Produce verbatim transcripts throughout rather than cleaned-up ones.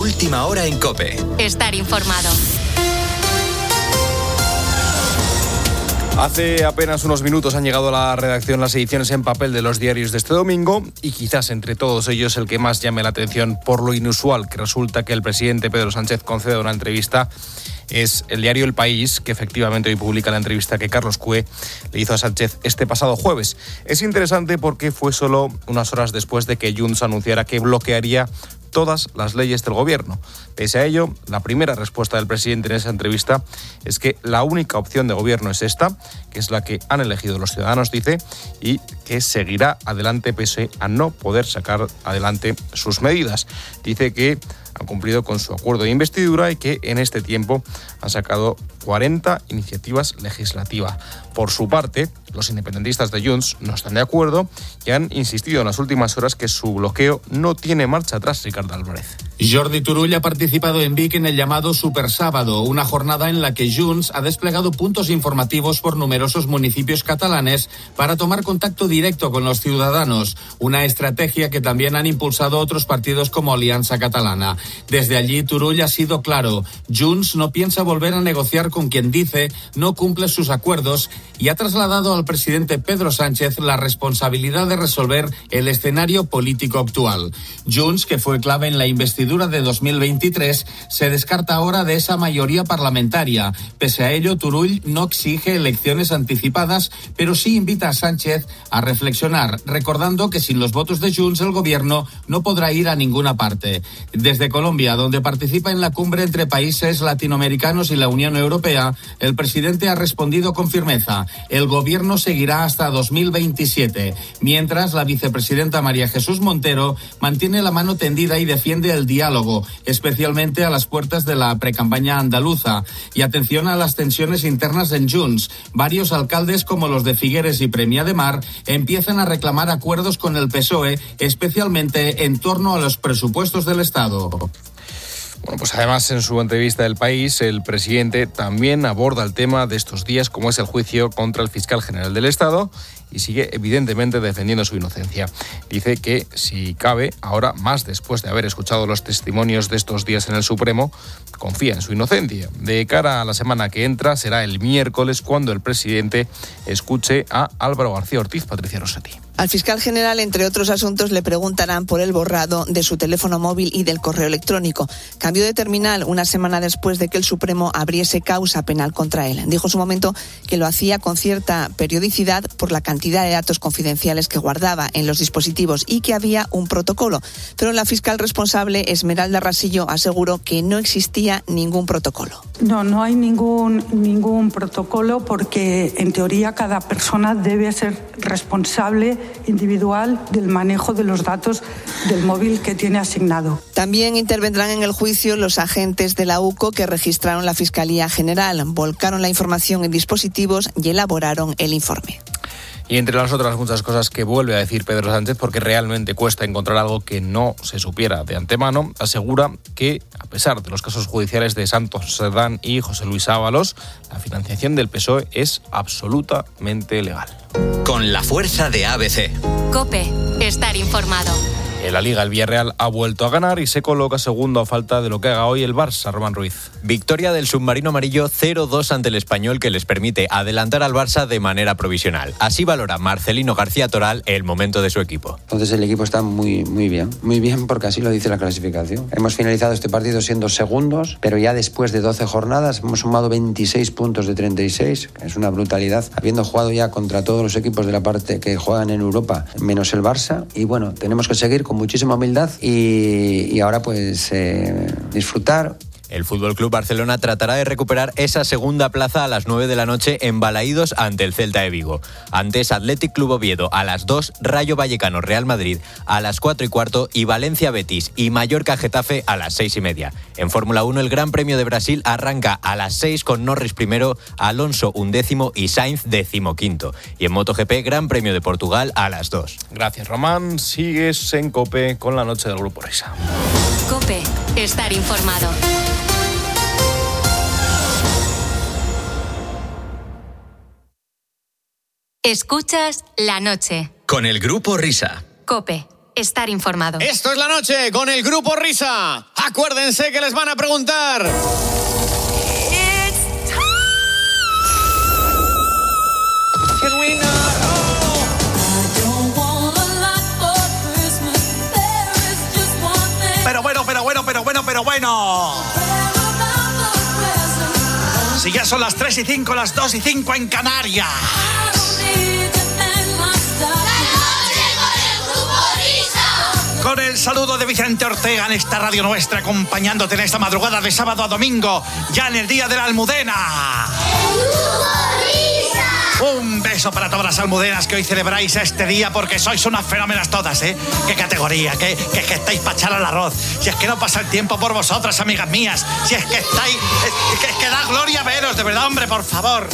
Última hora en COPE. Estar informado. Hace apenas unos minutos han llegado a la redacción las ediciones en papel de los diarios de este domingo y quizás entre todos ellos el que más llame la atención por lo inusual que resulta que el presidente Pedro Sánchez conceda una entrevista es el diario El País, que efectivamente hoy publica la entrevista que Carlos Cue le hizo a Sánchez este pasado jueves. Es interesante porque fue solo unas horas después de que Junts anunciara que bloquearía todas las leyes del gobierno. Pese a ello, la primera respuesta del presidente en esa entrevista es que la única opción de gobierno es esta, que es la que han elegido los ciudadanos, dice, y que seguirá adelante pese a no poder sacar adelante sus medidas. Dice que han cumplido con su acuerdo de investidura y que en este tiempo han sacado cuarenta iniciativas legislativas. Por su parte, los independentistas de Junts no están de acuerdo y han insistido en las últimas horas que su bloqueo no tiene marcha atrás, Ricardo Álvarez. Jordi Turull ha participado en Vic en el llamado Super Sábado, una jornada en la que Junts ha desplegado puntos informativos por numerosos municipios catalanes para tomar contacto directo con los ciudadanos, una estrategia que también han impulsado otros partidos como Alianza Catalana. Desde allí, Turull ha sido claro, Junts no piensa volver a negociar con quien dice no cumple sus acuerdos y ha trasladado al presidente Pedro Sánchez la responsabilidad de resolver el escenario político actual. Junts, que fue clave en la investidura de dos mil veintitrés, se descarta ahora de esa mayoría parlamentaria. Pese a ello, Turull no exige elecciones anticipadas, pero sí invita a Sánchez a reflexionar, recordando que sin los votos de Junts el gobierno no podrá ir a ninguna parte. Desde Colombia, donde participa en la cumbre entre países latinoamericanos y la Unión Europea, el presidente ha respondido con firmeza. El gobierno seguirá hasta dos mil veintisiete, mientras la vicepresidenta María Jesús Montero mantiene la mano tendida y defiende el diálogo, especialmente a las puertas de la precampaña andaluza. Y atención a las tensiones internas en Junts. Varios alcaldes, como los de Figueres y Premià de Mar, empiezan a reclamar acuerdos con el P S O E, especialmente en torno a los presupuestos del Estado. Bueno, pues además en su entrevista del País, el presidente también aborda el tema de estos días, como es el juicio contra el fiscal general del Estado, y sigue evidentemente defendiendo su inocencia. Dice que, si cabe, ahora más después de haber escuchado los testimonios de estos días en el Supremo, confía en su inocencia. De cara a la semana que entra, será el miércoles cuando el presidente escuche a Álvaro García Ortiz. Patricia Rossetti. Al fiscal general, entre otros asuntos, le preguntarán por el borrado de su teléfono móvil y del correo electrónico. Cambió de terminal una semana después de que el Supremo abriese causa penal contra él. Dijo en su momento que lo hacía con cierta periodicidad por la cantidad de datos confidenciales que guardaba en los dispositivos y que había un protocolo. Pero la fiscal responsable, Esmeralda Rasillo, aseguró que no existía ningún protocolo. No, no hay ningún, ningún protocolo porque, en teoría, cada persona debe ser responsable individual del manejo de los datos del móvil que tiene asignado. También intervendrán en el juicio los agentes de la U C O que registraron la Fiscalía General, volcaron la información en dispositivos y elaboraron el informe. Y entre las otras muchas cosas que vuelve a decir Pedro Sánchez, porque realmente cuesta encontrar algo que no se supiera de antemano, asegura que, a pesar de los casos judiciales de Santos Cerdán y José Luis Ábalos, la financiación del P S O E es absolutamente legal. Con la fuerza de A B C. COPE. Estar informado. En la Liga, el Villarreal ha vuelto a ganar y se coloca segundo a falta de lo que haga hoy el Barça. Román Ruiz. Victoria del submarino amarillo cero dos ante el Español, que les permite adelantar al Barça de manera provisional. Así valora Marcelino García Toral el momento de su equipo. Entonces el equipo está muy, muy bien. Muy bien porque así lo dice la clasificación. Hemos finalizado este partido siendo segundos, pero ya después de doce jornadas hemos sumado veintiséis puntos de treinta y seis. Es una brutalidad. Habiendo jugado ya contra todos los equipos de la parte que juegan en Europa, menos el Barça. Y bueno, tenemos que seguir con muchísima humildad y, y ahora pues eh, disfrutar. El F C Barcelona tratará de recuperar esa segunda plaza a las nueve de la noche en Balaídos ante el Celta de Vigo. Antes, Athletic Club Oviedo a las dos, Rayo Vallecano Real Madrid a las cuatro y cuarto y Valencia Betis y Mallorca Getafe a las seis y media. En Fórmula uno, el Gran Premio de Brasil arranca a las seis con Norris primero, Alonso undécimo y Sainz decimoquinto. Y en MotoGP, Gran Premio de Portugal a las dos. Gracias, Román. Sigues en COPE con la noche del Grupo Risa. COPE. Estar informado. Escuchas la noche. Con el Grupo Risa. COPE. estar informado. Esto es La Noche con el Grupo Risa. Acuérdense que les van a preguntar... Pero bueno, pero bueno, pero bueno, pero bueno. Si ya son las tres y cinco, las dos y cinco en Canarias. Con el saludo de Vicente Ortega en esta radio nuestra, acompañándote en esta madrugada de sábado a domingo, ya en el día de la Almudena. Un beso para todas las almudenas que hoy celebráis este día, porque sois unas fenómenas todas, ¿eh? ¡Qué categoría! ¡Qué, que, que estáis para echar al arroz! Si es que no pasa el tiempo por vosotras, amigas mías. Si es que estáis... Es que, es que da gloria veros, de verdad, hombre, por favor.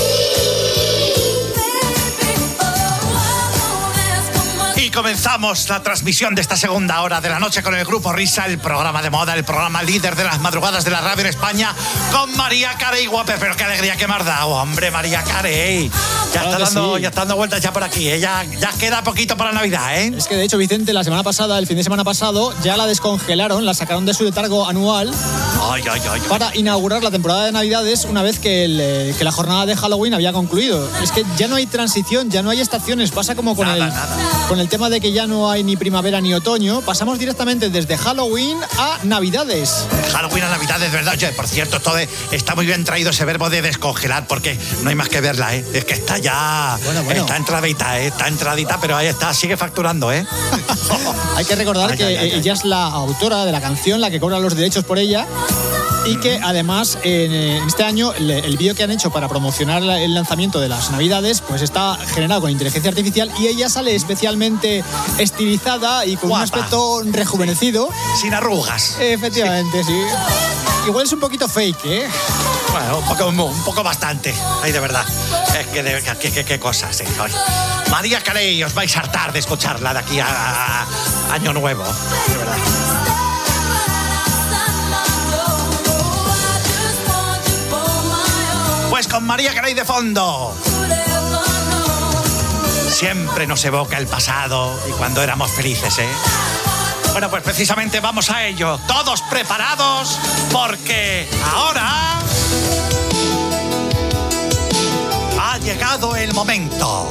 Y comenzamos la transmisión de esta segunda hora de la noche con el Grupo Risa, el programa de moda, el programa líder de las madrugadas de la radio en España, con María Carey Whopper. Pero qué alegría que me has dado, hombre, María Carey. Ya, claro está dando, sí. ya está dando vueltas ya por aquí, ¿eh? ya, ya queda poquito para Navidad, ¿eh? Es que de hecho, Vicente, la semana pasada, el fin de semana pasado, ya la descongelaron, la sacaron de su letargo anual ay, ay, ay, para ay. inaugurar la temporada de Navidades una vez que, el, que la jornada de Halloween había concluido. Es que ya no hay transición, ya no hay estaciones, pasa como con, nada, el, nada. con el tema de que ya no hay ni primavera ni otoño, pasamos directamente desde Halloween a Navidades. Halloween a Navidades, ¿verdad? Oye, por cierto, todo está muy bien traído ese verbo de descongelar, porque no hay más que verla, ¿eh? Es que está ya... Bueno, bueno. Está entradita, ¿eh? Está entradita, pero ahí está, sigue facturando, ¿eh? Hay que recordar ay, que ay, ay, ella ay. es la autora de la canción, la que cobra los derechos por ella. Y que además en este año el, el vídeo que han hecho para promocionar el lanzamiento de las Navidades pues está generado con inteligencia artificial y ella sale especialmente estilizada y con Guapa. un aspecto rejuvenecido. Sin arrugas. Efectivamente, sí. sí. Igual es un poquito fake, ¿eh? Bueno, un poco, un poco bastante. Ay, de verdad. Es que, de, que, que, qué cosas, ¿eh? María Carey, os vais a hartar de escucharla de aquí a, a, a Año Nuevo. De verdad. Pues con María Carey de fondo. Siempre nos evoca el pasado y cuando éramos felices, ¿eh? Bueno, pues precisamente vamos a ello. Todos preparados porque ahora ha llegado el momento.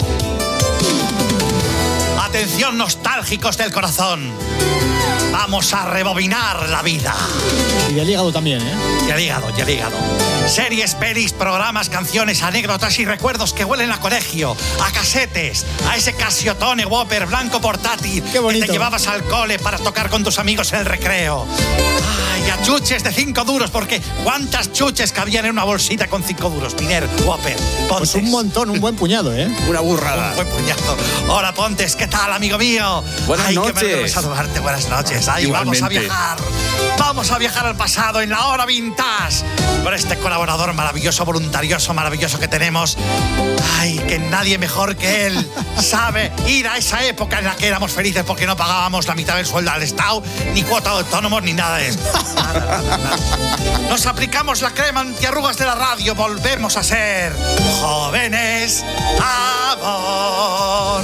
Atención, nostálgicos del corazón. Vamos a rebobinar la vida. Y el hígado también, ¿eh? Y el hígado, y el hígado. Series, pelis, programas, canciones, anécdotas y recuerdos que huelen a colegio, a casetes, a ese Casiotone Whopper blanco portátil que te llevabas al cole para tocar con tus amigos en el recreo. Ay, a chuches de cinco duros, porque ¿cuántas chuches cabían en una bolsita con cinco duros? Miner, Whopper, Pontes. Pues un montón, un buen puñado, ¿eh? Una burrada. Un buen puñado. Hola, Pontes, ¿qué tal, amigo mío? Buenas Ay, noches. Ay, qué me saludarte, buenas noches. Ay, vamos a viajar. Vamos a viajar al pasado en la hora vintage con este colaborador maravilloso, voluntarioso, maravilloso que tenemos. Ay, que nadie mejor que él sabe ir a esa época en la que éramos felices porque no pagábamos la mitad del sueldo al Estado, ni cuota de autónomos, ni nada de eso. Nada, nada, nada. Nos aplicamos la crema antiarrugas de la radio, volvemos a ser jóvenes. Amor.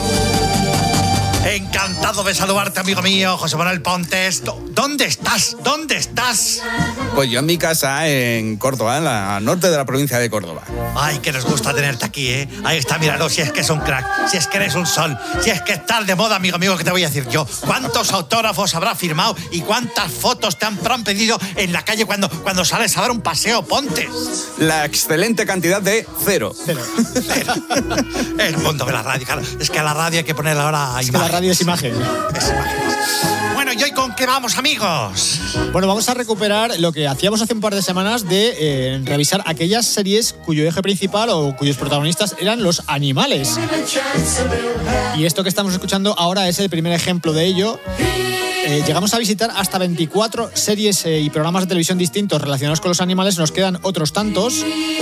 Encantado de saludarte, amigo mío, José Manuel Pontes. ¿Dónde estás? ¿Dónde estás? Pues yo en mi casa en Córdoba, en la norte de la provincia de Córdoba. Ay, que nos gusta tenerte aquí, ¿eh? Ahí está, míralo, si es que es un crack, si es que eres un sol, si es que estás de moda, amigo mío, ¿qué te voy a decir yo? ¿Cuántos autógrafos habrá firmado y cuántas fotos te han, te han pedido en la calle cuando, cuando sales a dar un paseo, Pontes? La excelente cantidad de cero. Cero. Cero. El mundo de la radio, claro. Es que a la radio hay que ponerle ahora es imagen. Que la radio es imagen. Es imagen. Bueno, ¿y hoy con qué vamos, amigos? Bueno, vamos a recuperar lo que hacíamos hace un par de semanas de eh, revisar aquellas series cuyo eje principal o cuyos protagonistas eran los animales. Y esto que estamos escuchando ahora es el primer ejemplo de ello. Eh, llegamos a visitar hasta veinticuatro series eh, y programas de televisión distintos relacionados con los animales. Nos quedan otros tantos.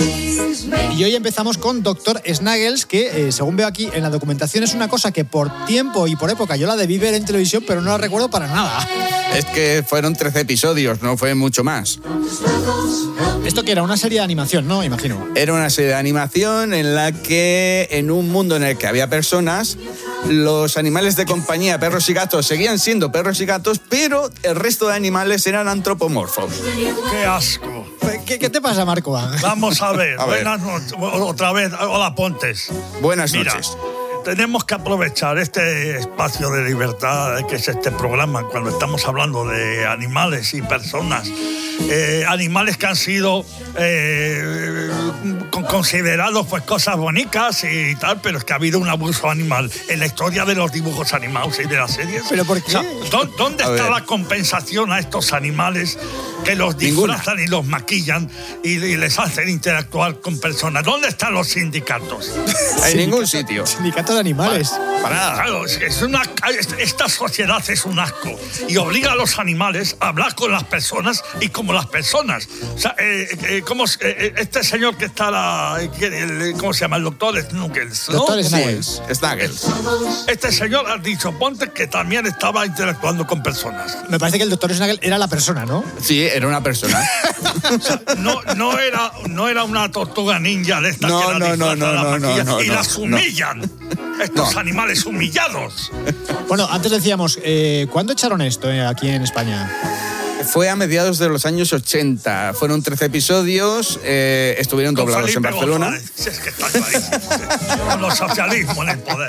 Y hoy empezamos con doctor Snuggles, que eh, según veo aquí en la documentación es una cosa que por tiempo y por época yo la debí ver en televisión, pero no la recuerdo para nada. Es que fueron trece episodios, no fue mucho más. Esto que era una serie de animación, ¿no? Imagino. Era una serie de animación en la que en un mundo en el que había personas los animales de compañía, perros y gatos, seguían siendo perros y gatos, pero el resto de animales eran antropomorfos. ¡Qué asco! ¿Qué, qué te pasa, Marco? Vamos a ver. A ver. Buenas noches. Otra vez. Hola, Pontes. Buenas Mira, noches. tenemos que aprovechar este espacio de libertad que es este programa cuando estamos hablando de animales y personas. Eh, animales que han sido eh, con, considerados pues cosas bonitas y tal, pero es que ha habido un abuso animal en la historia de los dibujos animados y de las series. ¿Pero por qué? O sea, ¿dó- ¿Dónde A está ver. la compensación a estos animales que los disfrazan y los maquillan y, y les hacen interactuar con personas? ¿Dónde están los sindicatos? En ningún sitio. Sindicato de animales. Para nada. Claro, es, es una, esta sociedad es un asco y obliga a los animales a hablar con las personas y como las personas. O sea, eh, eh, ¿cómo, eh, este señor que está, la, que, el, ¿cómo se llama? El doctor Snuggles, ¿no? Doctor Sí, Snuggles. Snuggles. Este señor ha dicho, Ponte, que también estaba interactuando con personas. Me parece que el doctor Snaggle era la persona, ¿no? Sí, era una persona. O sea, no, no, era, no era una tortuga ninja de estas No, que la no, no, disfrazan, no, la no, no, maquillan no, y no, las no. humillan. Estos No. animales humillados. Bueno, antes decíamos, eh, ¿cuándo echaron esto eh, aquí en España? Fue a mediados de los años ochenta. Fueron trece episodios, eh, estuvieron Con doblados en Felipe Barcelona. González. Si es que está clarísimo. Con los socialismos en el poder.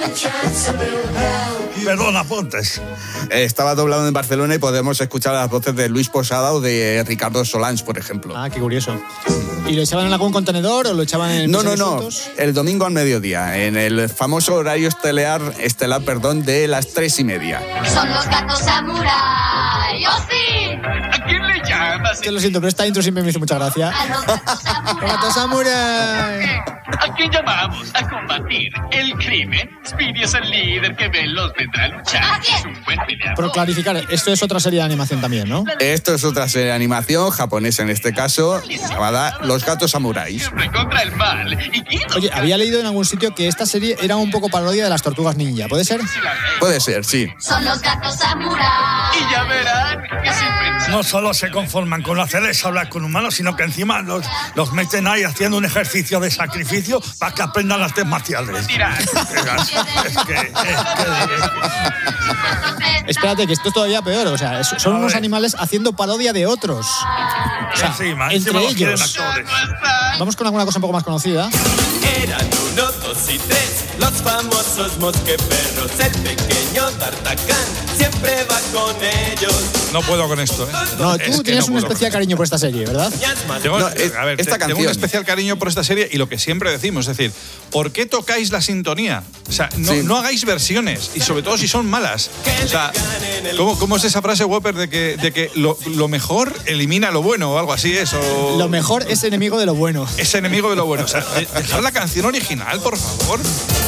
Perdona, Pontes. Eh, estaba doblado en Barcelona y podemos escuchar las voces de Luis Posada o de Ricardo Solans, por ejemplo. Ah, qué curioso. ¿Y lo echaban en algún contenedor o lo echaban en No, no, episodios no. sueltos? El domingo al mediodía, en el famoso horario estelar, estelar perdón, de las tres y media. Son los gatos samurai. ¡Oh, sí! ¿A quién le llamas? Que lo siento, pero esta intro siempre me hizo mucha gracia. A los gatos samurai. ¡Gato Samurai! ¿A quién llamamos? A combatir el crimen. Speedy es el líder que veloz vendrá a luchar. Así es. Es un buen peleador. Por clarificar, esto es otra serie de animación también, ¿no? Esto es otra serie de animación japonesa en este caso, llamada Los Gatos Samuráis. Siempre contra el mal. ¿Y quién los Oye, había leído en algún sitio que esta serie era un poco parodia de las Tortugas Ninja, ¿puede ser? Puede ser, sí. Son los gatos samurai. Y ya verán que sin pensar. No solo se conforman con hacerles hablar con humanos, sino que encima los, los meten ahí haciendo un ejercicio de sacrificio para que aprendan artes marciales. Dirán. Es que, es que, Espérate, que esto es todavía peor. O sea, es- son A unos ver. animales haciendo parodia de otros. O sea, encima, entre encima los quieren ellos. actores. Vamos con alguna cosa un poco más conocida. Eran uno, dos y tres, los famosos mosqueperros. El pequeño D'Artagnan siempre va con ellos. No puedo con esto, ¿eh? No, Es tú que tienes no un puedo especial cariño por esta serie, ¿verdad? Tengo, No, eh, a ver, esta te- tengo canción. un especial cariño por esta serie y lo que siempre decimos, es decir, ¿por qué tocáis la sintonía? O sea, no, Sí. no hagáis versiones y sobre todo si son malas. O sea, ¿cómo, cómo es esa frase, Whopper, de que, de que lo, lo mejor elimina lo bueno o algo así? Es, o Lo mejor es enemigo de lo bueno. es enemigo de lo bueno. O sea, de- dejar la canción original, por favor.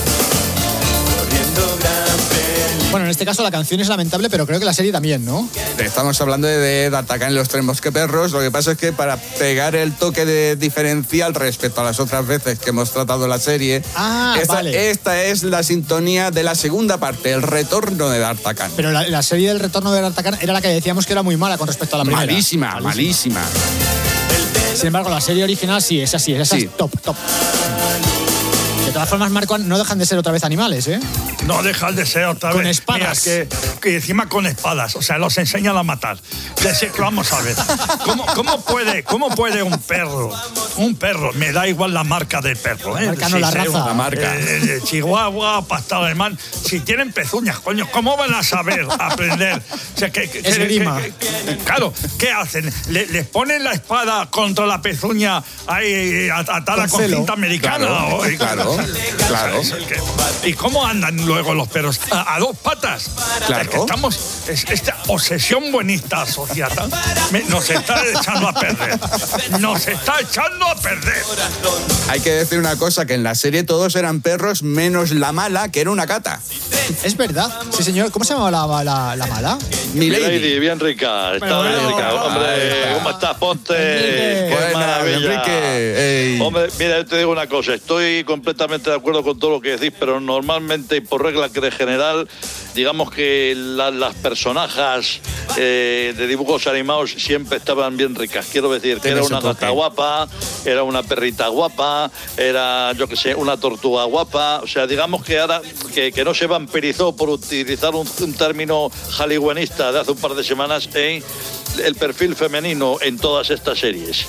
Bueno, en este caso la canción es lamentable, pero creo que la serie también, ¿no? Estamos hablando de, de D'Artagnan y los tres mosqueperros. Lo que pasa es que para pegar el toque de diferencial respecto a las otras veces que hemos tratado la serie, Ah, esta, vale. esta es la sintonía de la segunda parte, el retorno de D'Artagnan. Pero la, la serie del retorno de D'Artagnan era la que decíamos que era muy mala con respecto a la primera. Malísima, malísima. Sin embargo, la serie original sí, es así, esa Sí. es top, top. De todas formas, Marco, no dejan de ser otra vez animales, ¿eh? No dejan de ser otra Con vez. espadas. Mira, que, que encima con espadas. O sea, los enseñan a matar. Es que vamos a ver. ¿Cómo, cómo, puede, ¿Cómo puede un perro? Un perro, me da igual la marca del perro. ¿eh? La marca, no la sea raza. un- La marca. eh, de Chihuahua, pastor alemán. Si tienen pezuñas, coño, ¿cómo van a saber aprender? O sea, que, que- que- Esgrima. que- que- claro, ¿qué hacen? Le- ¿Les ponen la espada contra la pezuña ahí atada Con con celo. cinta americana? Claro, o- claro, claro. es el que- ¿Y cómo andan luego los perros? A, a dos patas. Claro. Es que estamos. es- esta obsesión buenista asociada me- nos está echando a perder. Nos está echando a perder. Hay que decir una cosa, que en la serie todos eran perros menos la mala, que era una gata. Es verdad. Sí, señor. ¿Cómo se llamaba la, la, la mala? Milady. Milady, bien rica, está Pero bien bueno, rica. ahí Hombre, está. un estás, Ponte? ¡Qué Buena, maravilla! Enrique. Ey. Hombre, mira, yo te digo una cosa. Estoy completamente de acuerdo con todo lo que decís, pero normalmente y por regla que de general, digamos que la, las personajes eh, de dibujos animados siempre estaban bien ricas. Quiero decir que era una gata guapa, era una perrita guapa, era, yo qué sé, una tortuga guapa. O sea, digamos que ahora que, que no se vampirizó, por utilizar un, un término hollywoodista de hace un par de semanas, eh, el perfil femenino en todas estas series.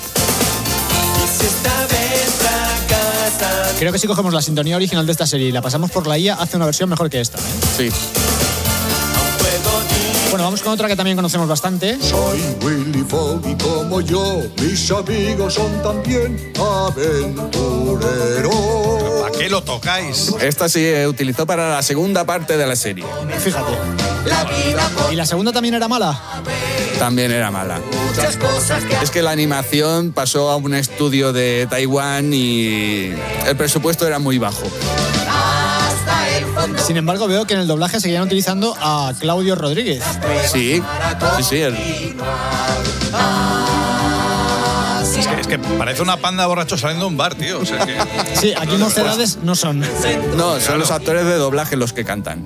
Creo que si cogemos la sintonía original de esta serie y la pasamos por la I A, hace una versión mejor que esta, ¿eh? Sí. Bueno, vamos con otra que también conocemos bastante. Soy Willy Fogg y como yo, mis amigos son también aventureros. ¿A qué lo tocáis? Esta sí se utilizó para la segunda parte de la serie. Fíjate. ¿Y la segunda también era mala? También era mala. Es que la animación pasó a un estudio de Taiwán y el presupuesto era muy bajo. Sin embargo, veo que en el doblaje seguían utilizando a Claudio Rodríguez. Sí, sí, sí. El... Es que, es que parece una panda de borrachos saliendo de un bar, tío. O sea que... Sí, aquí mocedades no son. No, son claro. Los actores de doblaje los que cantan.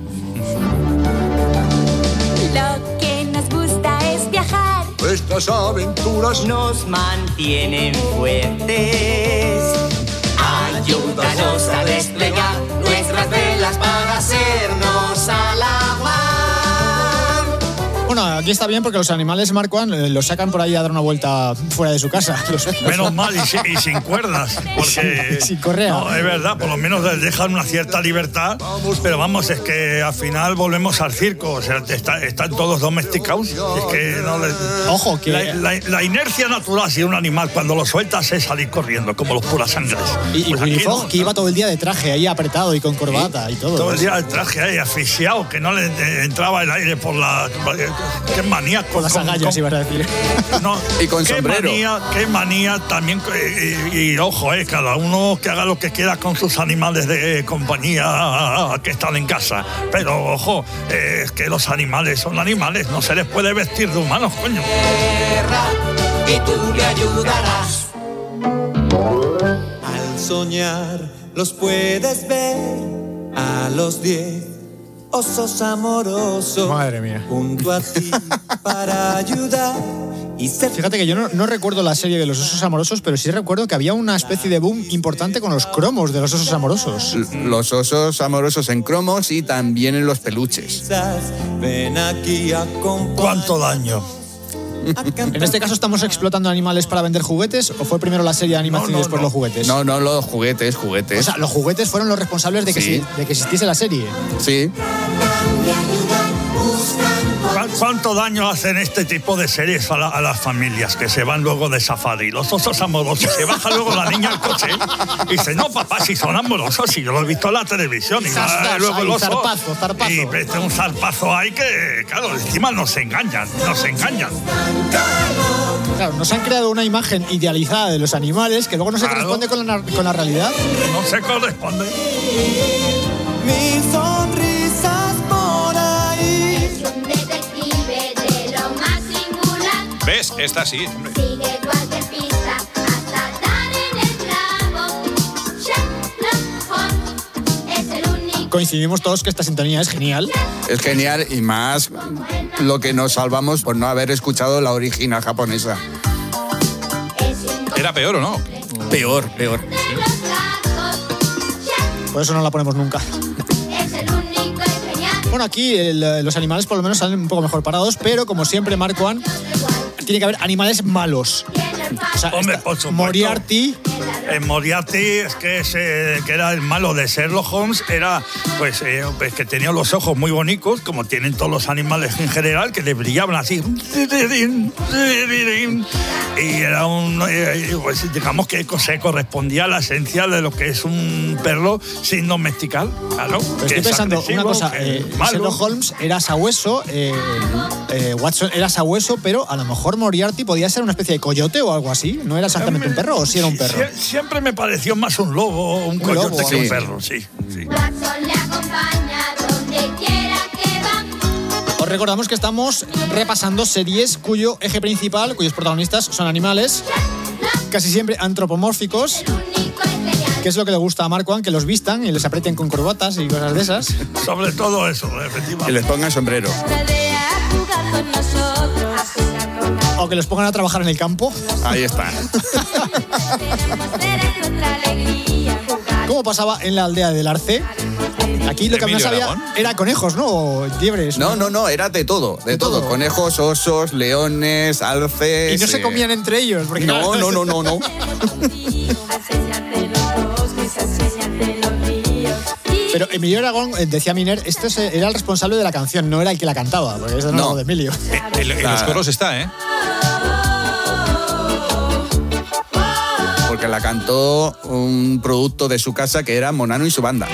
Lo que nos gusta es viajar. Estas aventuras nos mantienen fuertes. Ayúdanos a desplegar nuestras velas para hacernos a la mar. Bueno, aquí está bien porque los animales, Marcuan, los sacan por ahí a dar una vuelta fuera de su casa. Los, Menos mal, y, si, y sin cuerdas. Porque, sin correa. No, es verdad, por lo menos les dejan una cierta libertad. Pero vamos, es que al final volvemos al circo. O sea, está, están todos domesticados. Es que no les... Ojo, que... La, la, la inercia natural si un animal cuando lo sueltas es salir corriendo, como los puras sangres. Y, pues y Willy Fogg, no, que iba todo el día de traje, ahí apretado y con corbata y todo. Todo el día de traje ahí, asfixiado, que no le entraba el aire por la... Qué manía con, con las agallas, ibas a decir. No, y con qué sombrero. Manía, qué manía también. Y, y, y ojo, eh, cada uno que haga lo que quiera con sus animales de eh, compañía que están en casa. Pero ojo, eh, es que los animales son animales, no se les puede vestir de humanos, coño. Y tú le ayudarás. Al soñar los puedes ver a los diez. Osos amorosos. Madre mía. Junto a ti para ayudar. Y ser... Fíjate que yo no, no recuerdo la serie de los osos amorosos, pero sí recuerdo que había una especie de boom importante con los cromos de los osos amorosos. Los osos amorosos en cromos y también en los peluches. Ven aquí a acompañar. ¿Cuánto daño? En este caso, ¿estamos explotando animales para vender juguetes o fue primero la serie de animación no, no, y después no. los juguetes? No, no, los juguetes, juguetes. O sea, los juguetes fueron los responsables de que, sí. si, de que existiese la serie. Sí. ¿Cuánto daño hacen este tipo de series a, la, a las familias que se van luego de safari? Los osos amorosos, se baja luego la niña al coche y dice, no papá, si son amorosos, si yo lo he visto en la televisión. Y Zas, luego el oso, zarpazo, zarpazo. Y mete un zarpazo ahí que, claro, encima nos engañan, nos engañan. Claro, nos han creado una imagen idealizada de los animales que luego no se claro. corresponde con la, con la realidad. No se corresponde. Mi sonrisas por ahí. ¿Ves? Esta sí, hombre. Sigue cualquier pista hasta dar en el clavo. Sherlock Holmes es el único. Coincidimos todos que esta sintonía es genial. Es genial y más lo que nos salvamos por no haber escuchado la original japonesa. ¿Era peor o no? Peor, peor. Por eso no la ponemos nunca. Bueno, aquí el, los animales por lo menos salen un poco mejor parados, pero como siempre, Marcuan, tiene que haber animales malos. O sea, hombre, esta, por supuesto. Moriarty. En Moriarty, es que, ese, que era el malo de Sherlock Holmes, era pues, eh, pues que tenía los ojos muy bonitos, como tienen todos los animales en general, que le brillaban así. Y era un, eh, pues, digamos que se correspondía a la esencia de lo que es un perro sin domesticar. Claro, estoy pensando una cosa, eh, Sherlock Holmes era sabueso, eh, eh, Watson era sabueso, pero a lo mejor Moriarty podía ser una especie de coyote o algo así. ¿No era exactamente un perro o sí era un perro? Siempre me pareció más un lobo o un, un coyote lobo, que sí. un perro, sí. sí. Watson le acompaña donde quiera que va. Os recordamos que estamos repasando series cuyo eje principal, cuyos protagonistas son animales, casi siempre antropomórficos, que es lo que le gusta a Marco, que los vistan y les aprieten con corbatas y cosas de esas. Sobre todo eso, efectivamente. Que les pongan sombrero. O que los pongan a trabajar en el campo. Ahí está. ¿Cómo pasaba en la aldea del Arce? Aquí lo que más había era conejos, ¿no? O liebres. No, no, no, era de todo, de, de todo. todo. Conejos, osos, leones, alces. Y no se comían eh... entre ellos. Porque no, claro, no, no, no, no. Pero Emilio Aragón, decía Miner, este era el responsable de la canción, no era el que la cantaba, porque es de nuevo no. de Emilio. En, en los coros está, ¿eh? Porque la cantó un producto de su casa que era Monano y su banda.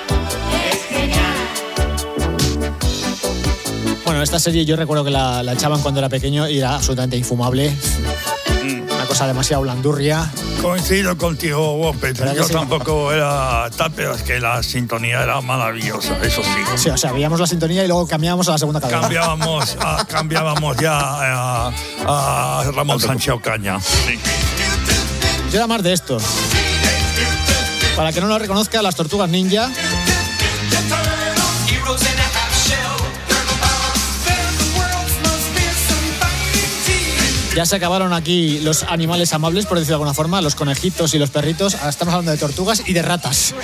Bueno, esta serie yo recuerdo que la, la echaban cuando era pequeño y era absolutamente infumable. Una cosa demasiado blandurria. Coincido contigo, Wopet. Yo sí? tampoco era tal, pero es que la sintonía era maravillosa, eso sí. Sí, o sea, veíamos la sintonía y luego cambiábamos a la segunda cadena. Cambiábamos, a, cambiábamos ya a, a Ramón Sánchez Ocaña. Sí. Yo era más de esto. Para que no lo reconozca, las Tortugas Ninja. Ya se acabaron aquí los animales amables, por decirlo de alguna forma, los conejitos y los perritos. Ahora estamos hablando de tortugas y de ratas.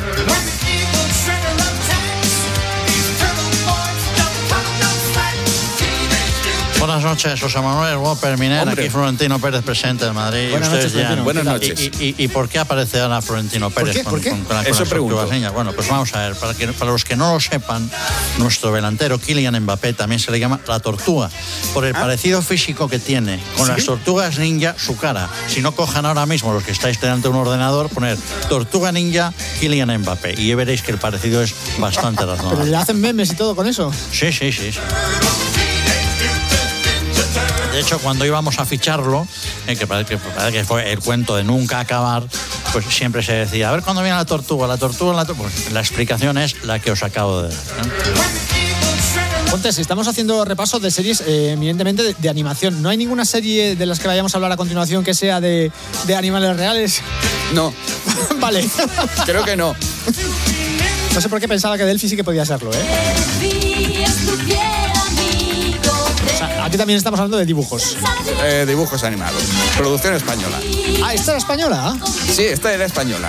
Buenas noches, José Manuel Wopper, Miner, aquí Florentino Pérez, presente de Madrid. Buenas noches, ya... Buenas noches. ¿Y, y, y por qué aparece ahora Florentino Pérez? ¿Por qué? Con, ¿Por qué? Con, con, con Eso pregunto. Bueno, pues vamos a ver, para, que, para los que no lo sepan, nuestro delantero Kylian Mbappé también se le llama la tortuga, por el ¿Ah? parecido físico que tiene con ¿Sí? las tortugas ninja, su cara. Si no cojan ahora mismo los que estáis delante de un ordenador, poner tortuga ninja Kylian Mbappé y veréis que el parecido es bastante razonable. ¿Pero le hacen memes y todo con eso? Sí, sí, sí, sí. De hecho, cuando íbamos a ficharlo, eh, que parece que, que fue el cuento de nunca acabar, pues siempre se decía, a ver cuándo viene la tortuga, la tortuga, la tortuga. Pues la explicación es la que os acabo de dar, ¿eh? Pontes, estamos haciendo repaso de series eh, eminentemente de, de animación. ¿No hay ninguna serie de las que vayamos a hablar a continuación que sea de, de animales reales? No. Vale. Creo que no. No sé por qué pensaba que Delphi sí que podía serlo, ¿eh? Aquí también estamos hablando de dibujos. Eh, dibujos animados. Producción española. Ah, ¿esta era española? Sí, esta era española.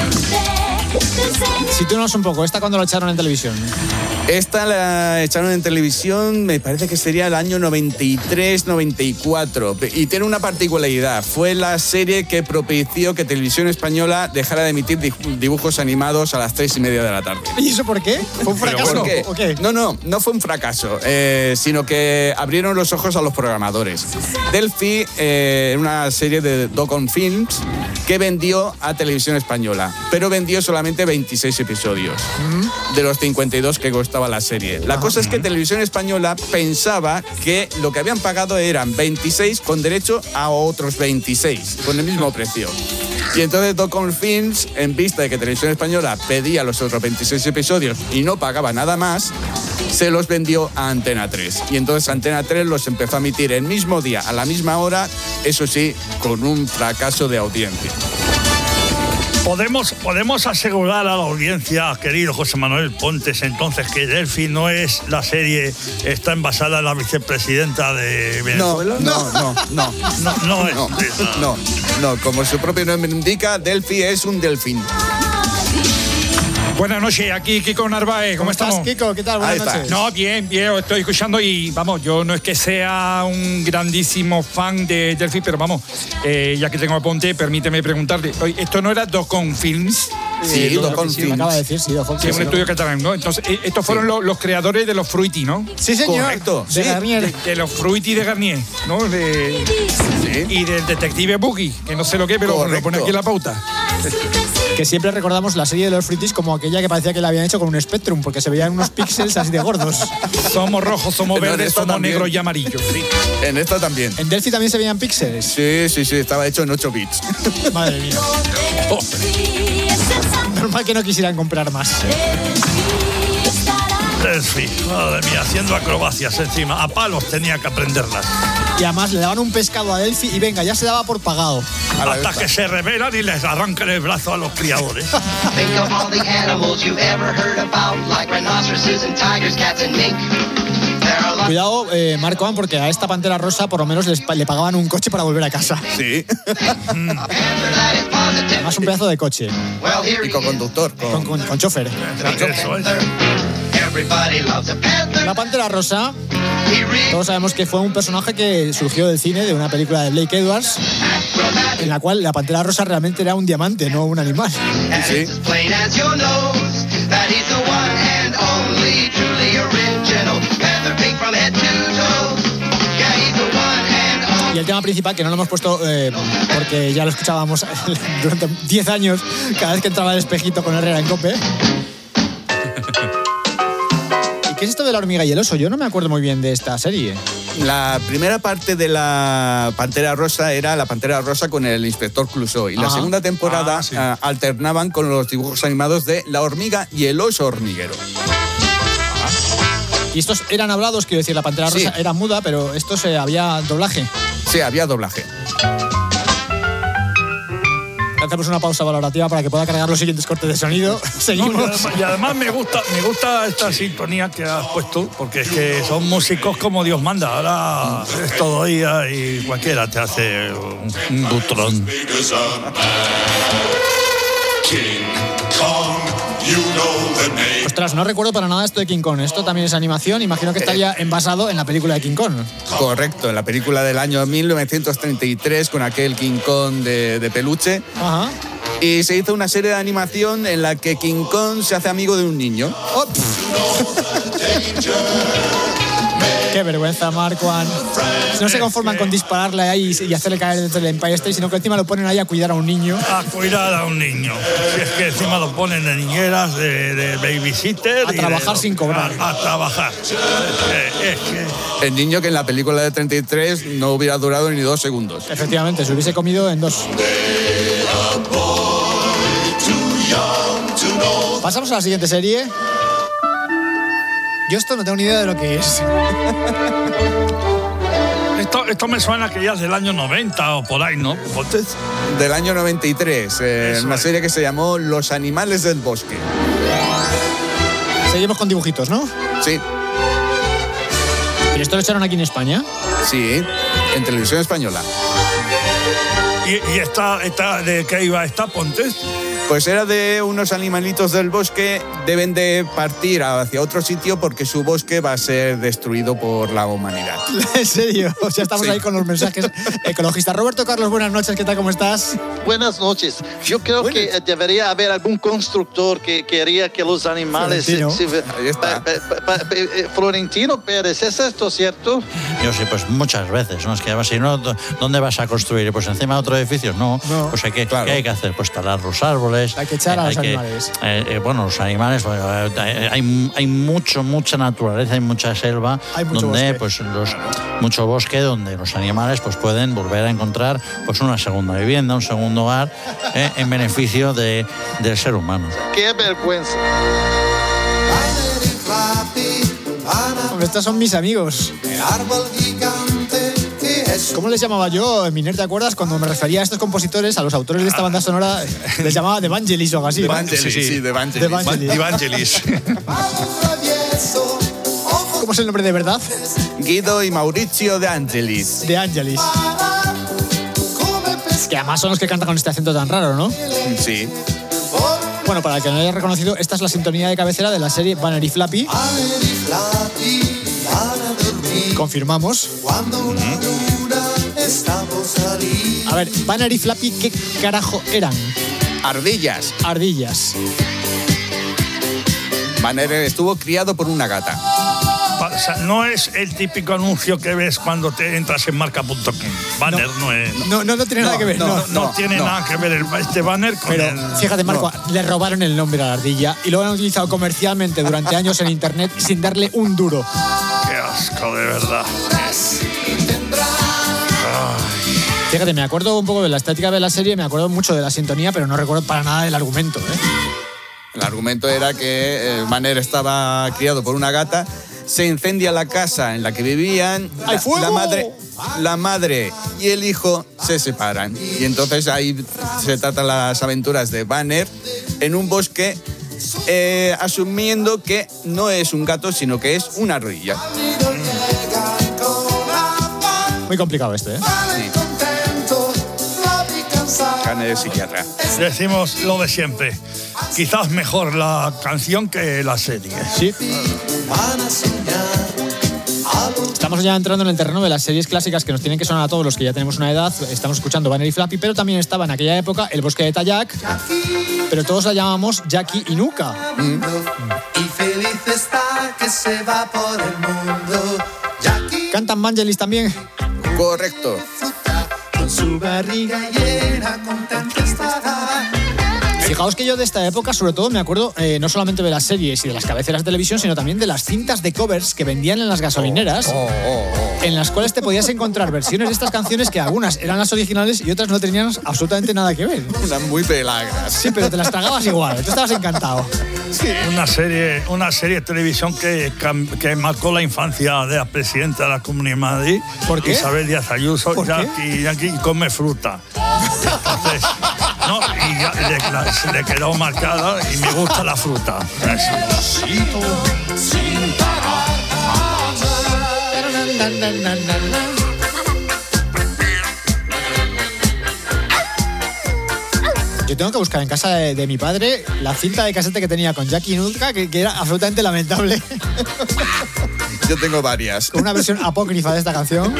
Sitúanos un poco, ¿esta cuándo la echaron en televisión? Esta la echaron en televisión, me parece que sería el año noventa y tres, noventa y cuatro. Y tiene una particularidad, fue la serie que propició que Televisión Española dejara de emitir dibujos animados a las tres y media de la tarde. ¿Y eso por qué? ¿Fue un fracaso? ¿Por qué? ¿O qué? No, no, no fue un fracaso, eh, sino que abrieron los ojos a los programadores. Delphi eh, era una serie de Docon Films que vendió a Televisión Española, pero vendió solamente veintiséis episodios uh-huh. de los cincuenta y dos que costaba la serie. La uh-huh. cosa es que Televisión Española pensaba que lo que habían pagado eran veintiséis con derecho a otros veintiséis, con el mismo precio. Y entonces Docon Films, en vista de que Televisión Española pedía los otros veintiséis episodios y no pagaba nada más, se los vendió a Antena tres. Y entonces Antena tres los empezó a emitir el mismo día, a la misma hora, eso sí, con un fracaso de audiencia. Podemos, podemos asegurar a la audiencia, querido José Manuel Pontes, entonces que Delphi no es la serie, está envasada en la vicepresidenta de Venezuela. No, no, no, no. No, no, es, no, no, no, como su propio nombre indica, Delphi es un delfín. Buenas noches, aquí Kiko Narváez, ¿cómo, ¿Cómo estamos? estás, Kiko? ¿Qué tal? Buenas noches. No, bien, bien, os estoy escuchando y vamos, yo no es que sea un grandísimo fan de Delphi, pero vamos, eh, ya que tengo a Ponte, permíteme preguntarte, oye, ¿esto no era Docon Films? Sí, eh, Docon Films. Me acaba de decir, sí, Docon Films. Sí, un estudio catalán, ¿no? Entonces, eh, estos fueron sí. los, los creadores de los Fruity, ¿no? Sí, señor. Correcto. De sí. Garnier. De, de los Fruity de Garnier, ¿no? De, sí. Y del detective Boogie, que no sé lo que, pero Correcto. Lo pone aquí en la pauta. Que siempre recordamos la serie de los Fruities como aquella que parecía que la habían hecho con un Spectrum, porque se veían unos píxeles así de gordos. Somos rojos, somos verdes, somos también. negros y amarillos. Sí. En esta también. ¿En Delphi también se veían píxeles? Sí, sí, sí, estaba hecho en ocho bits. Madre mía. Oh. Normal que no quisieran comprar más. Delphi, madre mía, haciendo acrobacias encima. A palos tenía que aprenderlas. Y además le daban un pescado a Delphi y venga, ya se daba por pagado. Hasta que se rebelan y les arrancan el brazo a los criadores. Think of all the animals you've ever heard about, like rhinoceroses and tigers, cats and mink. Cuidado, eh, Marco, porque a esta pantera rosa por lo menos les, le pagaban un coche para volver a casa. Sí. Además un pedazo de coche. Y con conductor. Con, con, con chofer. Eso es. La pantera rosa, todos sabemos que fue un personaje que surgió del cine, de una película de Blake Edwards, en la cual la pantera rosa realmente era un diamante, no un animal. Sí. Y el tema principal, que no lo hemos puesto eh, porque ya lo escuchábamos durante diez años, cada vez que entraba el espejito con Herrera en COPE. ¿Y qué es esto de la hormiga y el oso? Yo no me acuerdo muy bien de esta serie. La primera parte de la Pantera Rosa era la Pantera Rosa con el Inspector Clouseau. Y la Ajá. segunda temporada Ah, sí. ah, alternaban con los dibujos animados de La hormiga y el oso hormiguero. Y estos eran hablados, quiero decir, la pantera rosa Sí. era muda, pero esto se había doblaje. Sí, había doblaje. Hacemos una pausa valorativa para que pueda cargar los siguientes cortes de sonido. Seguimos. No, y, además, y además me gusta, me gusta esta sintonía que has puesto, porque es que son músicos como Dios manda. Ahora es todo día y cualquiera te hace un, un butrón. Ostras, no recuerdo para nada esto de King Kong. Esto también es animación. Imagino que estaría envasado en la película de King Kong. Correcto, en la película del año mil novecientos treinta y tres con aquel King Kong de, de peluche. Ajá. Y se hizo una serie de animación en la que King Kong se hace amigo de un niño. Oh, qué vergüenza, Marquand. No se conforman con dispararle ahí y hacerle caer dentro del Empire State, sino que encima lo ponen ahí a cuidar a un niño. A cuidar a un niño. Si es que encima lo ponen de niñeras, de, de babysitter. A y trabajar de- sin cobrar. A, a trabajar. Eh, es que... El niño que en la película de treinta y tres no hubiera durado ni dos segundos. Efectivamente, se hubiese comido en dos. Pasamos a la siguiente serie. Yo esto no tengo ni idea de lo que es. Esto, esto me suena que ya es del año noventa o por ahí, ¿no? Entonces, Del año noventa y tres, eh, Eso una es. serie que se llamó Los animales del bosque. Seguimos con dibujitos, ¿no? Sí, ¿Y esto lo echaron aquí en España? sí, en televisión española. ¿y, y esta, esta, de qué iba esta, Pontes? Pues era de unos animalitos del bosque, deben de partir hacia otro sitio porque su bosque va a ser destruido por la humanidad. ¿En serio? O sea, estamos Sí. ahí con los mensajes ecologistas. Roberto Carlos, buenas noches, ¿qué tal? ¿Cómo estás? Buenas noches. Yo creo Buenas. que eh, debería haber algún constructor que quería que los animales... Florentino. se- se- Ahí está. pa- pa- pa- pa- eh, Florentino Pérez, ¿es esto cierto? Yo sí, pues muchas veces, ¿no? Es que si no, ¿dónde vas a construir? Pues encima de otro edificio, no. No. Pues hay que, Claro. ¿qué hay que hacer? Pues talar los árboles. Hay que echar a eh, los que- animales. eh, eh, bueno, los animales, pues, eh, hay, hay mucho, mucha naturaleza, hay mucha selva, Hay mucho donde, bosque. pues, los, mucho bosque donde los animales pues, pueden volver a encontrar pues, una segunda vivienda, un segundo hogar, eh, en beneficio de, del ser humano. ¡Qué vergüenza! Hombre, estos son mis amigos. ¿Cómo les llamaba yo, Miner, te acuerdas? Cuando me refería a estos compositores, a los autores de esta banda sonora, les llamaba The Vangelis o algo así. De ¿no? Vangelis, sí, sí, de Vangelis. De Vangelis. Evangelis. ¿Cómo es el nombre de verdad? Guido y Mauricio de Angelis. De Angelis. Que además son los que cantan con este acento tan raro, ¿no? Sí. Bueno, para el que no haya reconocido, esta es la sintonía de cabecera de la serie Banner y Flappy. Confirmamos. A ver, Banner y Flappy, ¿qué carajo eran? Ardillas. Ardillas. Banner estuvo criado por una gata. O sea, no es el típico anuncio que ves cuando te entras en marca punto com. Banner no, es. No, no, no tiene nada que ver, no. No, no tiene no. nada que ver el, este banner con Pero el. fíjate, Marco, le robaron el nombre a la ardilla y lo han utilizado comercialmente durante años en internet sin darle un duro. Qué asco, de verdad. Fíjate, me acuerdo un poco de la estética de la serie, me acuerdo mucho de la sintonía, pero no recuerdo para nada del argumento, ¿eh? El argumento era que eh, Banner estaba criado por una gata, se incendia la casa en la que vivían, ¡Hay la, fuego! la madre, la madre y el hijo se separan. Y entonces ahí se tratan las aventuras de Banner en un bosque, eh, asumiendo que no es un gato, sino que es una ardilla. Muy complicado este, ¿eh? Carne de psiquiatra. Decimos lo de siempre. Quizás mejor la canción que la serie. Sí. Estamos ya entrando en el terreno de las series clásicas que nos tienen que sonar a todos los que ya tenemos una edad. Estamos escuchando Banner y Flappy, pero también estaba en aquella época El Bosque de Tayac, pero todos la llamamos Jackie y Nuka. Mm. Y feliz está que se va por el mundo. Jackie ¿Cantan Vangelis también? Correcto. con su barriga llena, contenta estará. Fijaos que yo de esta época, sobre todo, me acuerdo eh, no solamente de las series y de las cabeceras de televisión, sino también de las cintas de covers que vendían en las gasolineras, oh, oh, oh. en las cuales te podías encontrar versiones de estas canciones que algunas eran las originales y otras no tenían absolutamente nada que ver. Unas muy pelagras. Sí, pero te las tragabas igual, tú estabas encantado. Sí. Una serie, una serie de televisión que, que marcó la infancia de la presidenta de la Comunidad de Madrid, ¿Por qué? Isabel Díaz Ayuso, ¿Por Jackie, Jackie come fruta. Entonces, no, y ya le, la, se le quedó marcada y me gusta la fruta. Yo tengo que buscar en casa de, de mi padre la cinta de casete que tenía con Jackie Nuka, que, que era absolutamente lamentable. Yo tengo varias. Con una versión apócrifa de esta canción.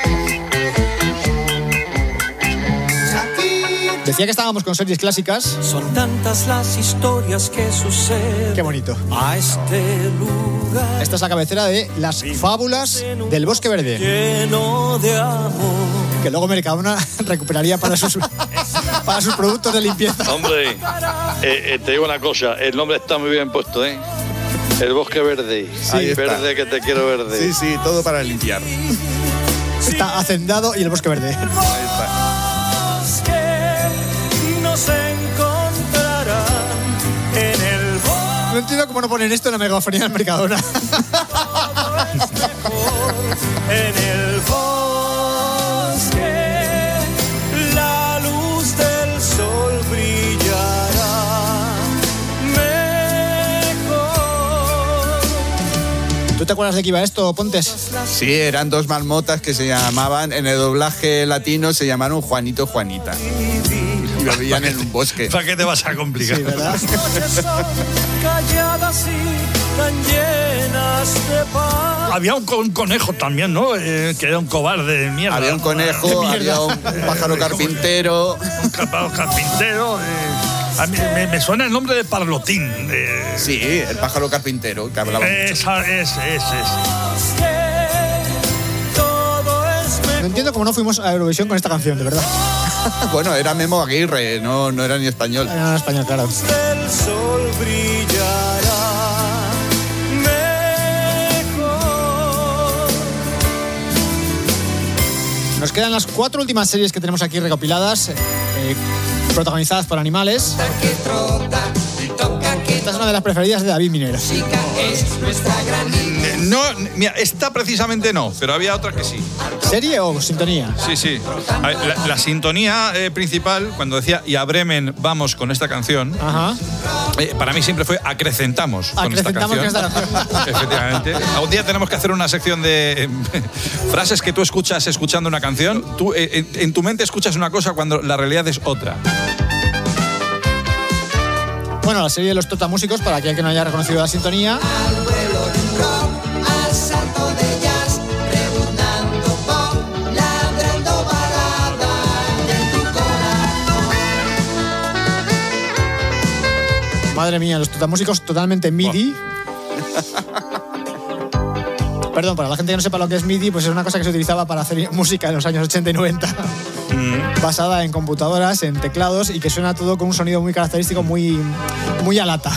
Decía que estábamos con series clásicas. Son tantas las historias que suceden. Qué bonito. A este lugar. Esta es la cabecera de Las Fábulas del Bosque Verde. Lleno de amor. Que luego Mercadona recuperaría para sus, para sus productos de limpieza. Hombre, eh, eh, te digo una cosa, el nombre está muy bien puesto, ¿eh? El Bosque Verde. Sí, está. Verde que te quiero verde. Sí, sí, todo para limpiar. Está Hacendado y el Bosque Verde. Ahí está. Encontrarán en el bosque. No entiendo cómo no ponen esto en la megafonía del Mercadona. En el bosque la luz del sol brillará mejor. ¿Tú te acuerdas de qué iba esto, Pontes? Sí, eran dos marmotas que se llamaban, en el doblaje latino se llamaron Juanito y Juanita. Y vivían en un bosque. ¿Para qué te vas a complicar? Sí, ¿verdad? Las noches son calladas y tan llenas de paz. Había un, un conejo también, ¿no? Eh, que era un cobarde de mierda. Había un conejo, había un, un pájaro carpintero. Un pájaro carpintero. Eh, a mí me, me suena el nombre de Parlotín. Eh, Sí, el pájaro carpintero que hablaba mucho. esa, es, es, es. No entiendo cómo no fuimos a Eurovisión con esta canción, de verdad. Bueno, era Memo Aguirre, no, no era ni español. Era en español, claro. El sol brillará mejor. Nos quedan las cuatro últimas series que tenemos aquí recopiladas, eh, protagonizadas por animales. Esta es una de las preferidas de David Minera. No, mira, esta precisamente no, pero había otra que sí. ¿Serie o sintonía? Sí, sí. A ver, La, la sintonía eh, principal, cuando decía y a Bremen vamos con esta canción, Ajá. eh, para mí siempre fue acrecentamos con esta Acrecentamos canción. con esta canción. Efectivamente. Algún día tenemos que hacer una sección de eh, frases que tú escuchas escuchando una canción. Tú eh, en, en tu mente escuchas una cosa cuando la realidad es otra. Bueno, la serie de los Totamúsicos, para aquel que no haya reconocido la sintonía. Al salto de jazz, rebotando pop, ladrando balada en tu corazón. Madre mía, los Totamúsicos totalmente MIDI. Perdón, para la gente que no sepa lo que es MIDI, pues es una cosa que se utilizaba para hacer música en los años ochenta y noventa. Mm. Basada en computadoras, en teclados y que suena todo con un sonido muy característico, muy, muy a lata.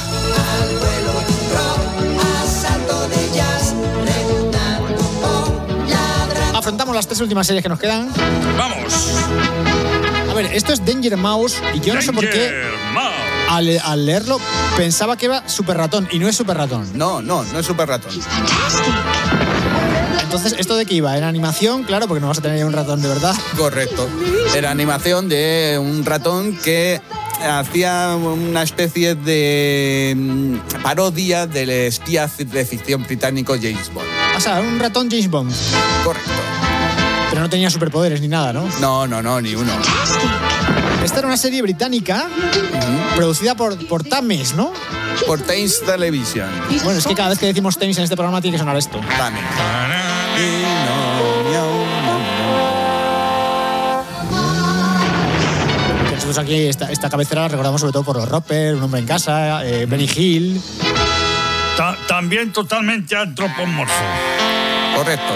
Afrontamos las tres últimas series que nos quedan. ¡Vamos! A ver, esto es Danger Mouse y yo no sé por qué. Mouse. al, al leerlo pensaba que era Super Ratón y no es Super Ratón. No, no, no es Super Ratón. Entonces, ¿esto de qué iba? ¿Era animación? Claro, porque no vas a tener un ratón de verdad. Correcto. Era animación de un ratón que hacía una especie de mm, parodia del espía de ficción británico James Bond. O sea, un ratón James Bond. Correcto. Pero no tenía superpoderes ni nada, ¿no? No, no, no, ni uno. Esta era una serie británica uh-huh. producida por, por Thames, ¿no? Por Thames Television. Bueno, es que cada vez que decimos Thames en este programa tiene que sonar esto. Thames. Nosotros aquí esta, esta cabecera la recordamos sobre todo por los Roper, Un hombre en casa, eh, Benny Hill. Ta- también totalmente antropomorfo. Correcto.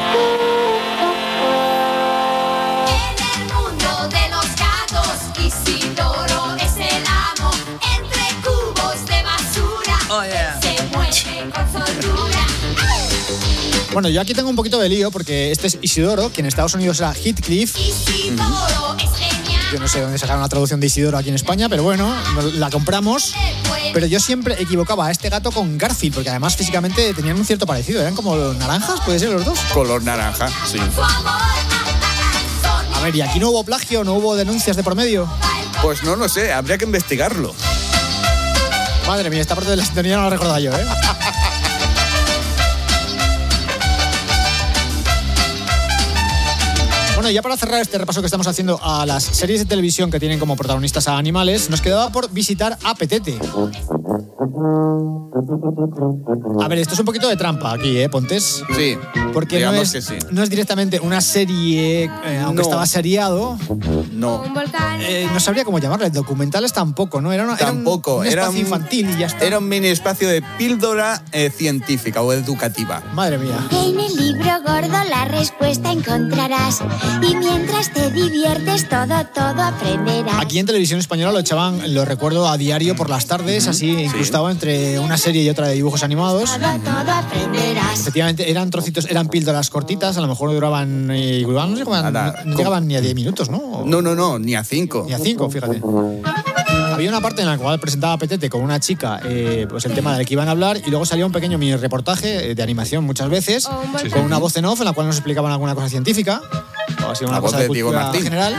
Isidoro es el amo entre cubos de basura. Oh, yeah. Se mueve con soltura. Bueno, yo aquí tengo un poquito de lío porque este es Isidoro, que en Estados Unidos era Heathcliff. Isidoro es genial. Yo no sé dónde sacaron la traducción de Isidoro aquí en España, pero bueno, la compramos. Pero yo siempre equivocaba a este gato con Garfield, porque además físicamente tenían un cierto parecido. ¿Eran como naranjas? ¿Puede ser los dos? Color naranja, sí. A ver, ¿y aquí no hubo plagio? ¿No hubo denuncias de por medio? Pues no lo sé, habría que investigarlo. Madre mía, esta parte de la sintonía no la recordaba yo, ¿eh? Bueno, ya para cerrar este repaso que estamos haciendo a las series de televisión que tienen como protagonistas a animales, nos quedaba por visitar a Petete. A ver, esto es un poquito de trampa aquí, ¿eh, Pontes? Sí, porque no es, que sí. no es directamente una serie, eh, aunque no. estaba seriado. No. Eh, no sabría cómo llamarle, documentales tampoco, ¿no? Era, una, Tampoco, era un, un espacio era un, infantil y ya está. Era un mini espacio de píldora eh, científica o educativa. Madre mía. En el libro gordo la respuesta encontrarás. Y mientras te diviertes, todo, todo aprenderás. Aquí en Televisión Española lo echaban, lo recuerdo, a diario por las tardes, así incrustado entre una serie y otra de dibujos animados. Todo, todo aprenderás. Efectivamente, eran trocitos, eran píldoras cortitas, a lo mejor duraban, eh, duraban no, llegaban, Nada, no llegaban ni a diez minutos, ¿no? No, no, no, ni a cinco. Ni a cinco, fíjate. Había una parte en la cual presentaba Petete con una chica eh, pues el tema del que iban a hablar y luego salía un pequeño mini reportaje de animación muchas veces sí, con sí. una voz en off en la cual nos explicaban alguna cosa científica o así una la cosa voz de, de Diego Martín general.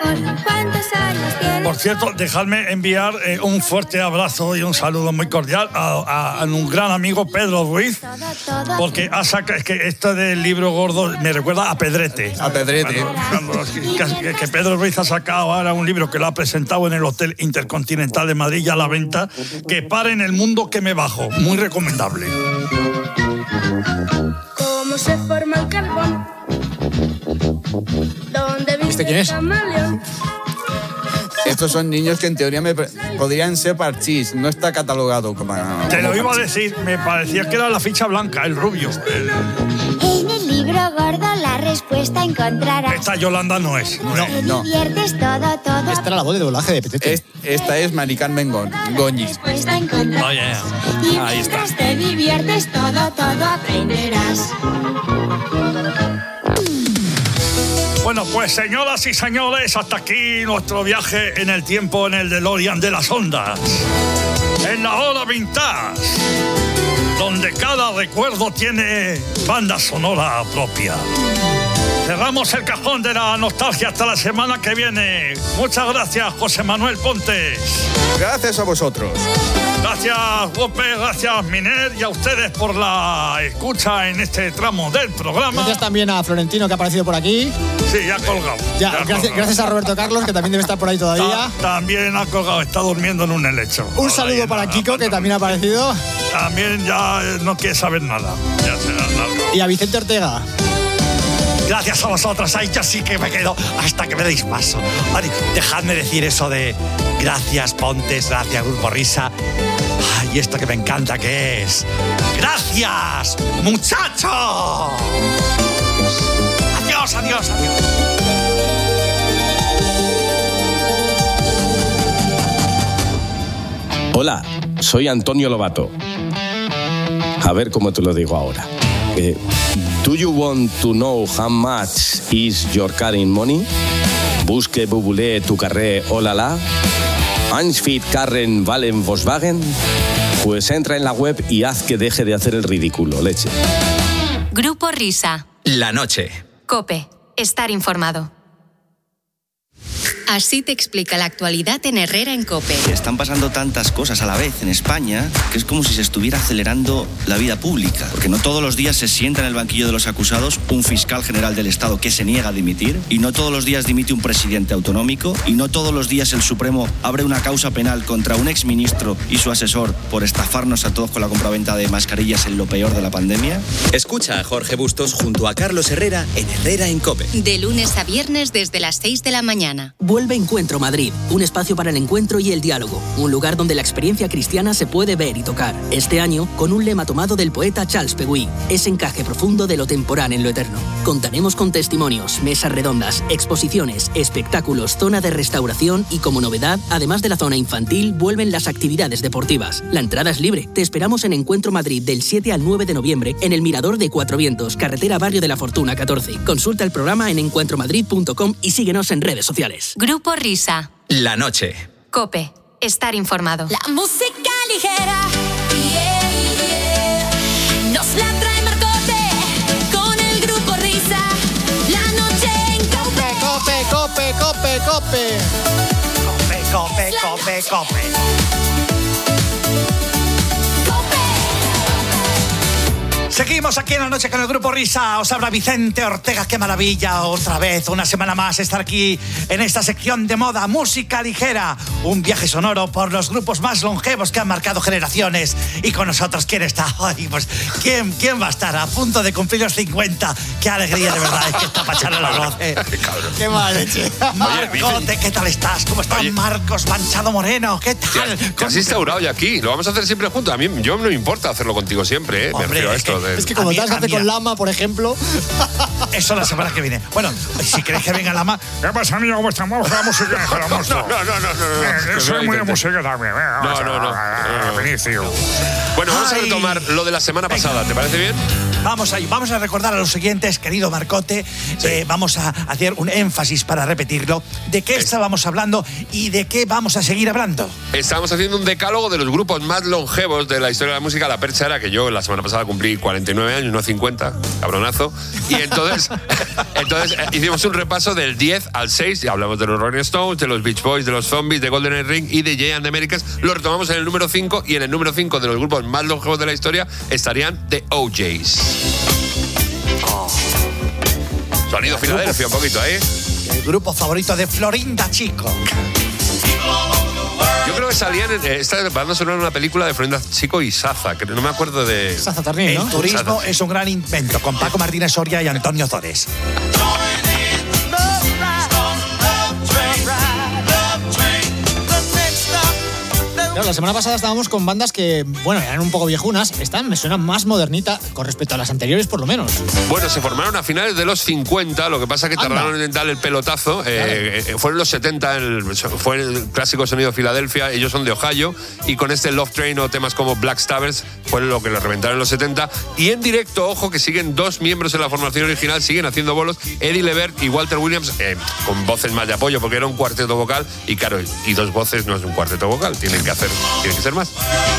Por cierto, dejadme enviar eh, un fuerte abrazo y un saludo muy cordial a, a, a un gran amigo Pedro Ruiz, porque ha sacado, es que esto del libro gordo me recuerda a Pedrete. A Pedrete. Cuando, cuando, que, que Pedro Ruiz ha sacado ahora un libro que lo ha presentado en el Hotel Intercontinental de Madrid ya a la venta, que para en el mundo que me bajo. Muy recomendable. ¿Cómo se forma el carbón? ¿Dónde vive ¿Este quién es? el camaleón? Estos son niños que en teoría me podrían ser parchís, no está catalogado como. Te lo como iba a parchís. decir, me parecía que era la ficha blanca, el rubio. El... En el libro gordo la respuesta encontrarás. Esta Yolanda no es. No, Te no. diviertes todo, todo. Esta era la voz de doblaje de Petete. Es, esta es Mari Carmen Go- Goñi. Respuesta encontrarás. Oh, yeah. Y Ahí está. mientras te diviertes todo, todo aprenderás. Bueno, pues señoras y señores, hasta aquí nuestro viaje en el tiempo en el DeLorean de las ondas. En la hora vintage, donde cada recuerdo tiene banda sonora propia. Cerramos el cajón de la nostalgia hasta la semana que viene. Muchas gracias, José Manuel Pontes. Gracias a vosotros. Gracias, Gópez, gracias, Miner, y a ustedes por la escucha en este tramo del programa. Gracias también a Florentino que ha aparecido por aquí. Sí, ya ha colgado. Ya, ya ha gracias, colgado. gracias a Roberto Carlos que también debe estar por ahí todavía. Ta- también ha colgado, está durmiendo en un helecho. Un saludo para Kiko que también ha aparecido. También ya eh, no quiere saber nada. Ya se ha largado. Y a Vicente Ortega. Gracias a vosotros, ahí yo sí que me quedo hasta que me deis paso. Ay, dejadme decir eso de gracias Pontes, gracias Grupo Risa. Ay, y esto que me encanta que es ¡gracias, muchachos! Adiós, adiós, adiós. Hola, soy Antonio Lobato. A ver cómo te lo digo ahora. Eh, do you want to know how much is your carrying money? Busque, bubulé, tu carré, olala. Einsfit, Karren, Valen, Volkswagen. Pues entra en la web y haz que deje de hacer el ridículo, leche. Grupo Risa. La noche. COPE. Estar informado. Así te explica la actualidad en Herrera en COPE. Están pasando tantas cosas a la vez en España que es como si se estuviera acelerando la vida pública. Porque no todos los días se sienta en el banquillo de los acusados un fiscal general del Estado que se niega a dimitir, y no todos los días dimite un presidente autonómico, y no todos los días el Supremo abre una causa penal contra un exministro y su asesor por estafarnos a todos con la compraventa de mascarillas en lo peor de la pandemia. Escucha a Jorge Bustos junto a Carlos Herrera en Herrera en COPE. De lunes a viernes desde las seis de la mañana. Vuelve Encuentro Madrid, un espacio para el encuentro y el diálogo, un lugar donde la experiencia cristiana se puede ver y tocar. Este año, con un lema tomado del poeta Charles Peguy, ese encaje profundo de lo temporal en lo eterno. Contaremos con testimonios, mesas redondas, exposiciones, espectáculos, zona de restauración y, como novedad, además de la zona infantil, vuelven las actividades deportivas. La entrada es libre. Te esperamos en Encuentro Madrid del siete al nueve de noviembre en el Mirador de Cuatro Vientos, carretera Barrio de la Fortuna catorce. Consulta el programa en encuentro madrid punto com y síguenos en redes sociales. Grupo Risa. La noche. COPE. Estar informado. La música ligera, yeah, yeah. Nos la trae Marcote con el Grupo Risa. La noche en COPE. COPE, COPE, COPE, COPE. Cope, cope, cope, cope. Seguimos aquí en La Noche con el Grupo Risa. Os habla Vicente Ortega. Qué maravilla, otra vez, una semana más, estar aquí en esta sección de moda, música ligera. Un viaje sonoro por los grupos más longevos que han marcado generaciones. Y con nosotros, ¿quién está hoy? Pues, ¿quién, quién va a estar a punto de cumplir los cincuenta? Qué alegría, de verdad, es que está para echarle la voz. Eh. Qué mal leche. Marcote, ¿qué tal estás? ¿Cómo está Oye. Marcos Manchado Moreno? ¿Qué tal? Te has instaurado ya aquí. Lo vamos a hacer siempre juntos. A mí yo no me importa hacerlo contigo siempre, ¿eh? Hombre, me refiero a esto. Es que como te has hace con Lama, por ejemplo. Eso la semana que viene. Bueno, si queréis que venga Lama. ¿Qué pasa, amigo? ¿Cómo estamos? La música de la música. No, no, no, no, no. Yo soy muy de música también. No, no, no. Benicio. Bueno, vamos a retomar lo de la semana pasada. ¿Te parece bien? Vamos ahí, vamos a recordar a los siguientes, querido Marcote. Sí. Eh, vamos a hacer un énfasis para repetirlo. ¿De qué es... estábamos hablando y de qué vamos a seguir hablando? Estábamos haciendo un decálogo de los grupos más longevos de la historia de la música. La percha era que yo la semana pasada cumplí cuarenta y nueve años, no cincuenta, cabronazo. Y entonces, entonces eh, hicimos un repaso del diez al seis. Y hablamos de los Rolling Stones, de los Beach Boys, de los Zombies, de Golden Ring y de Jay and the Americans. Lo retomamos en el número cinco. Y en el número cinco de los grupos más longevos de la historia estarían The O Js. Oh. Sonido Filadelfia, un poquito ahí. El grupo favorito de Florinda Chico. Yo creo que salían en esta banda sonora en una película de Florinda Chico y Saza, que no me acuerdo de. Saza Tarnín, ¿no? El turismo Saza. Es un gran invento, con Paco Martínez Soria y Antonio Zores. Claro, la semana pasada estábamos con bandas que, bueno, eran un poco viejunas. Esta me suena más modernita con respecto a las anteriores, por lo menos. Bueno, se formaron a finales de los cincuenta, lo que pasa es que tardaron Anda. en dar el pelotazo. Eh, eh, fue en los setenta, el, fue el clásico sonido Filadelfia. Ellos son de Ohio y con este Love Train o temas como Black Stabbers fue lo que lo reventaron en los setenta. Y en directo, ojo, que siguen dos miembros en la formación original, siguen haciendo bolos, Eddie Levert y Walter Williams, eh, con voces más de apoyo, porque era un cuarteto vocal. Y claro, y dos voces no es un cuarteto vocal, tienen que hacer Tiene que ser más.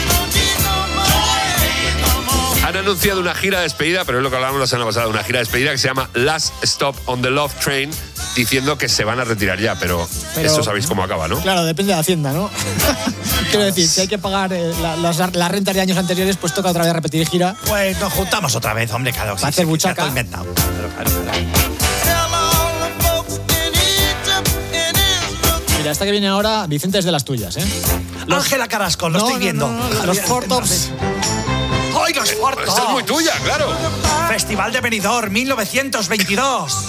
Han anunciado una gira de despedida, pero es lo que hablábamos la semana pasada, una gira de despedida que se llama Last Stop on the Love Train, diciendo que se van a retirar ya, pero, pero eso sabéis cómo acaba, ¿no? Claro, depende de Hacienda, ¿no? Quiero decir, si hay que pagar eh, la, las, las rentas de años anteriores, pues toca otra vez repetir gira. Pues nos juntamos otra vez, hombre, claro. Va a hacer buchaca. Inventado. Claro, claro, claro. Mira, esta que viene ahora, Vicente, es de las tuyas, ¿eh? Los... Ángela Carrasco, lo no, estoy no, viendo. No, no, los Four Tops. ¡Ay, los Four Tops! Esta es muy tuya, claro. Festival de Benidorm, mil novecientos veintidós.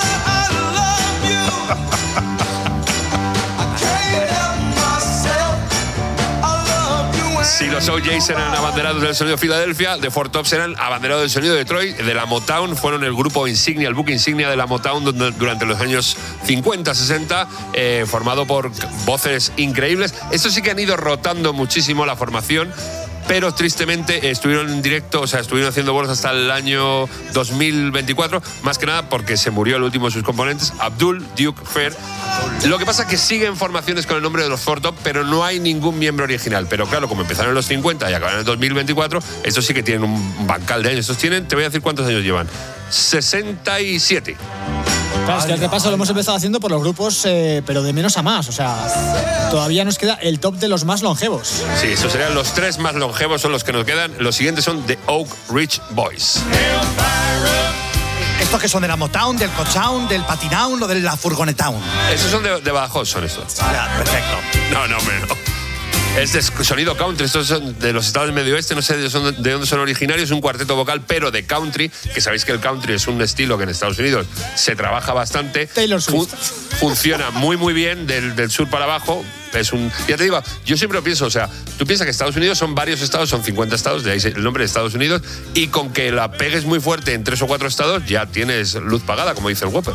Si los O Js eran abanderados del sonido de Filadelfia, The Four Tops eran abanderados del sonido de Detroit, de la Motown. Fueron el grupo insignia, el buque insignia de la Motown durante los años cincuenta, sesenta, eh, formado por voces increíbles. Estos sí que han ido rotando muchísimo la formación. pero tristemente estuvieron en directo, o sea, estuvieron haciendo bolos hasta el año dos mil veinticuatro, más que nada porque se murió el último de sus componentes, Abdul Duke Fair. Lo que pasa es que siguen formaciones con el nombre de los Four Top, pero no hay ningún miembro original. Pero claro, como empezaron en los cincuenta y acabaron en el dos mil veinticuatro, estos sí que tienen un bancal de años. Estos tienen, te voy a decir cuántos años llevan. sesenta y siete. Claro, es que el repaso lo hemos empezado haciendo por los grupos, eh, pero de menos a más. O sea, todavía nos queda el top de los más longevos. Sí, esos serían los tres más longevos, son los que nos quedan. Los siguientes son The Oak Ridge Boys. Estos que son de la Motown, del Cochown, del Patinown o de la Furgonetown. Esos son de, de Badajoz, son estos. Ya, perfecto. No, no, hombre, no. Es de sonido country, estos son de los estados del Medio Oeste, no sé de, son, de dónde son originarios, un cuarteto vocal, pero de country, que sabéis que el country es un estilo que en Estados Unidos se trabaja bastante. Taylor Swift. Fun, funciona muy, muy bien del, del sur para abajo. Es un, ya te digo, yo siempre pienso, o sea, tú piensas que Estados Unidos son varios estados, son cincuenta estados, de ahí el nombre de Estados Unidos, y con que la pegues muy fuerte en tres o cuatro estados, ya tienes luz pagada, como dice el Whopper.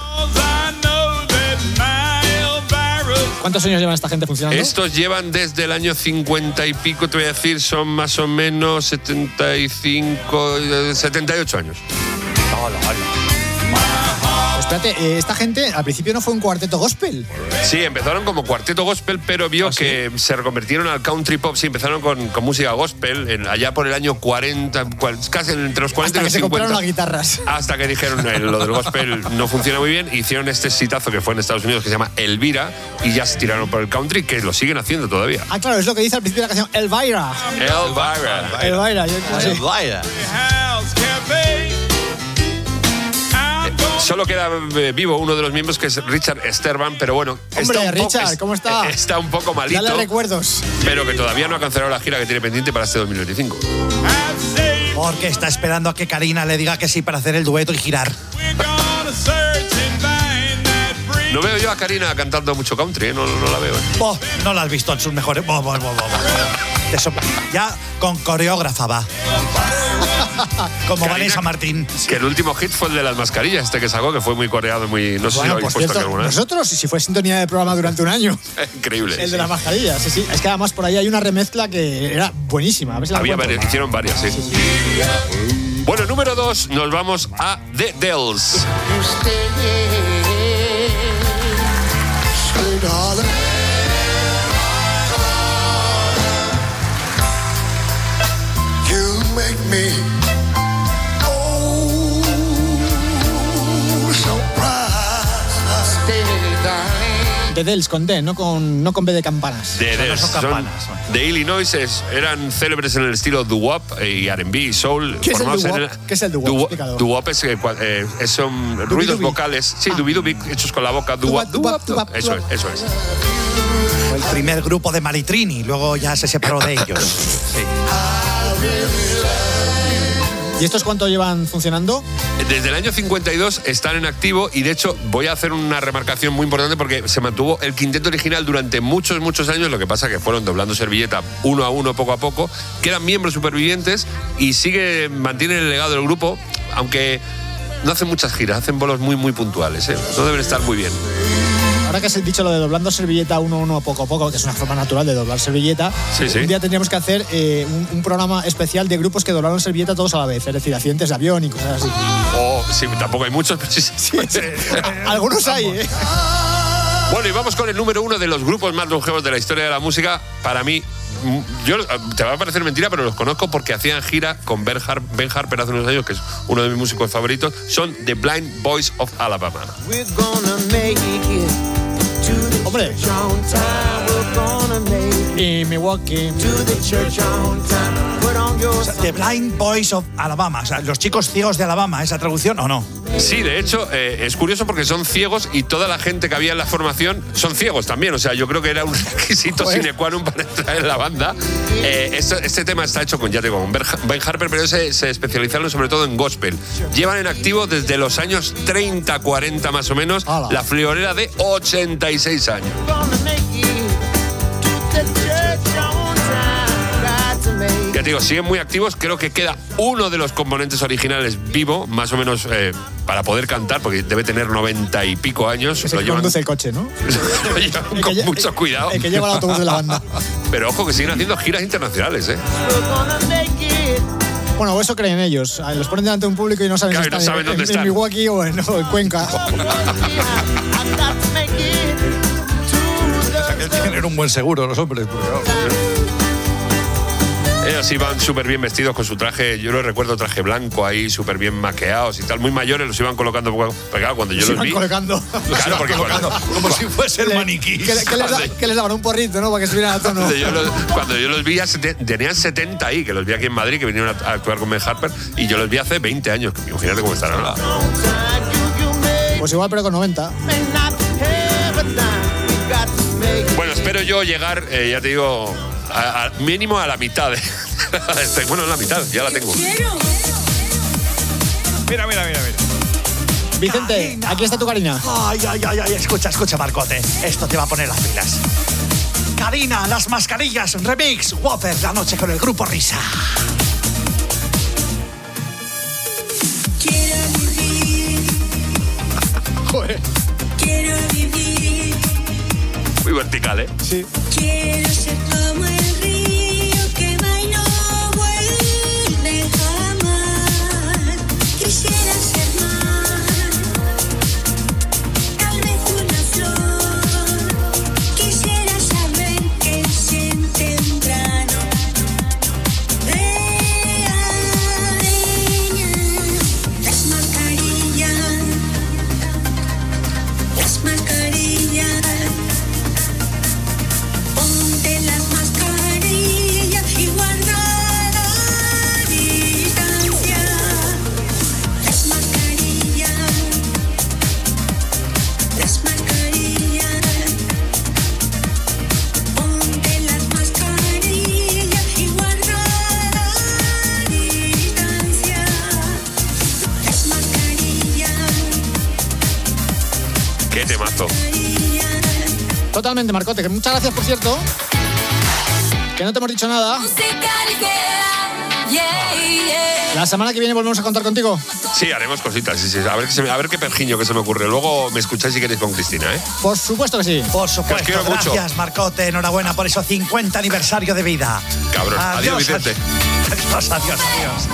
¿Cuántos años llevan esta gente funcionando? Estos llevan desde el año cincuenta y pico, te voy a decir, son más o menos setenta y cinco, setenta y ocho años. Hola, hola. Espérate, eh, esta gente al principio no fue un cuarteto gospel. Sí, empezaron como cuarteto gospel, pero vio ¿Ah, sí? que se reconvirtieron al country pop. Sí, empezaron con, con música gospel en, allá por el año cuarenta, casi entre los cuarenta hasta y los que cincuenta. se compraron las guitarras. Hasta que dijeron eh, lo del gospel no funciona muy bien. Hicieron este exitazo que fue en Estados Unidos que se llama Elvira y ya se tiraron por el country, que lo siguen haciendo todavía. Ah, claro, es lo que dice al principio de la canción, Elvira. Elvira. Elvira. Yo, Elvira. Solo queda eh, vivo uno de los miembros, que es Richard Sterban, pero bueno, Hombre, está un Richard, poco, ¿cómo está? Está un poco malito. Dale recuerdos. Pero que todavía no ha cancelado la gira que tiene pendiente para este dos mil veinticinco. Porque está esperando a que Karina le diga que sí para hacer el dueto y girar. No veo yo a Karina cantando mucho country, ¿eh? no, no, no la veo. ¿eh? Oh, no la has visto en sus mejores... Oh, oh, oh, oh, oh. Eso, ya con coreógrafa va. Como Karina, Vanessa Martín. Que el último hit fue el de las mascarillas, este que sacó, que fue muy coreado, muy... No sé bueno, si lo habéis por puesto cierto, aquí alguna vez. nosotros, si fue sintonía de programa durante un año. Increíble. El sí. de las mascarillas, sí, sí. Es que además por ahí hay una remezcla que era buenísima. A ver si la Había encuentro. varias, hicieron varias, sí. Bueno, número dos, nos vamos a The Dells. The Dells con D, no con, no con B de campanas. The Dells, son son campanas. de Illinois, es- eran célebres en el estilo doo-wop y R and B y soul. ¿Qué es el formados doo-wop? en ¿Qué es el doo-wop? Doo-wop- Explícalo. Doo-wop es, eh, cua- eh, es- son ruidos vocales, sí, dubi-dubi, hechos con la boca. Doo-wop, Doo-wop, doo-wop, doo-wop, Eso es, doo-wop. eso es. Fue el primer grupo de Maritrini, luego ya se separó de ellos. Sí. ¿Y estos cuánto llevan funcionando? Desde el año cincuenta y dos están en activo y de hecho voy a hacer una remarcación muy importante porque se mantuvo el quinteto original durante muchos, muchos años, lo que pasa que fueron doblando servilleta uno a uno, poco a poco, quedan miembros supervivientes y sigue, mantienen el legado del grupo, aunque no hacen muchas giras, hacen bolos muy, muy puntuales, ¿eh? No deben estar muy bien. Ahora que has dicho lo de doblando servilleta uno a uno, poco a poco, que es una forma natural de doblar servilleta, Sí, sí. un día tendríamos que hacer eh, un, un programa especial de grupos que doblaron servilleta todos a la vez, es decir, accidentes de avión y cosas así. Oh, sí, tampoco hay muchos, pero sí, sí. Algunos hay, ¿eh? Bueno, y vamos con el número uno de los grupos más longevos de la historia de la música. Para mí, mm, yo, te va a parecer mentira, pero los conozco porque hacían gira con Ben, Har- Ben Harper hace unos años, que es uno de mis músicos favoritos. Son The Blind Boys of Alabama. Hombre. Y Milwaukee. O sea, The Blind Boys of Alabama, o sea, los chicos ciegos de Alabama, ¿esa traducción o no? Sí, de hecho, eh, es curioso porque son ciegos y toda la gente que había en la formación son ciegos también. O sea, yo creo que era un requisito Joder. sine qua non para entrar en la banda. Eh, esto- este tema está hecho con, ya te digo, con Ben Ben Harper, pero se, se especializaron sobre todo en gospel. Llevan en activo desde los años treinta, cuarenta más o menos, la friolera de ochenta y seis años. Ya te digo, siguen muy activos. Creo que queda uno de los componentes originales vivo, más o menos eh, para poder cantar, porque debe tener noventa y pico años. Ese Lo que llevan, conduce el coche, ¿no? lo llevan con lle- mucho cuidado. El que lleva el autobús de la banda. Pero ojo que siguen haciendo giras internacionales, ¿eh? Bueno, eso creen ellos. Ah, Los ponen delante de un público y no saben Claro, si y no están, saben en, dónde en están. Milwaukee o en, o en Cuenca. O sea, que tienen que tener un buen seguro los hombres. Porque, vamos, Ellos iban súper bien vestidos con su traje, yo lo recuerdo, traje blanco ahí, súper bien maqueados y tal, muy mayores, los iban colocando poco a poco. Pero claro, cuando yo Se los iban vi... colocando. Claro, porque cuando, como si fuese el maniquí. Que, le- que les, da- que les daban un porrito, ¿no? Para que estuvieran a tono. cuando, yo los, cuando yo los vi, ya sete- tenían setenta ahí, que los vi aquí en Madrid, que vinieron a, a actuar con Ben Harper, y yo los vi hace veinte años, que imagínate cómo estarán ahora. Pues igual, pero con noventa. Bueno, espero yo llegar, eh, ya te digo, a, a- mínimo a la mitad. De, este, bueno, a la mitad, ya la tengo. Mira, mira, mira, mira. Vicente, aquí está tu Karina. Ay, ay, ay, ay, escucha, escucha, Marcote. Esto te va a poner las pilas. Karina, las mascarillas, remix, Whopper, la noche con el grupo Risa. Quiero vivir, Joder. quiero vivir, Muy vertical, ¿eh? Sí. quiero ser como el río que va y no vuelve jamás. Quisiera ser más, tal vez una flor. Quisiera saber qué siente un grano de arena. Las mascarillas, las mascarillas. Ponte las mascarillas y guarda la distancia. Las mascarillas, las mascarillas. Ponte las mascarillas y guarda la distancia. Las mascarillas, Qué temazo. Totalmente, Marcote. Que muchas gracias, por cierto. Que no te hemos dicho nada. La semana que viene volvemos a contar contigo. Sí, haremos cositas, sí, sí. A ver, qué se me- a ver qué pergiño que se me ocurre. Luego me escucháis si queréis con Cristina, ¿eh? Por supuesto que sí. Por Que os supuesto, quiero mucho. gracias, Marcote. Enhorabuena por esos cincuenta aniversario de vida. Cabrón. Adiós, Vicente. Adiós, adiós, adiós.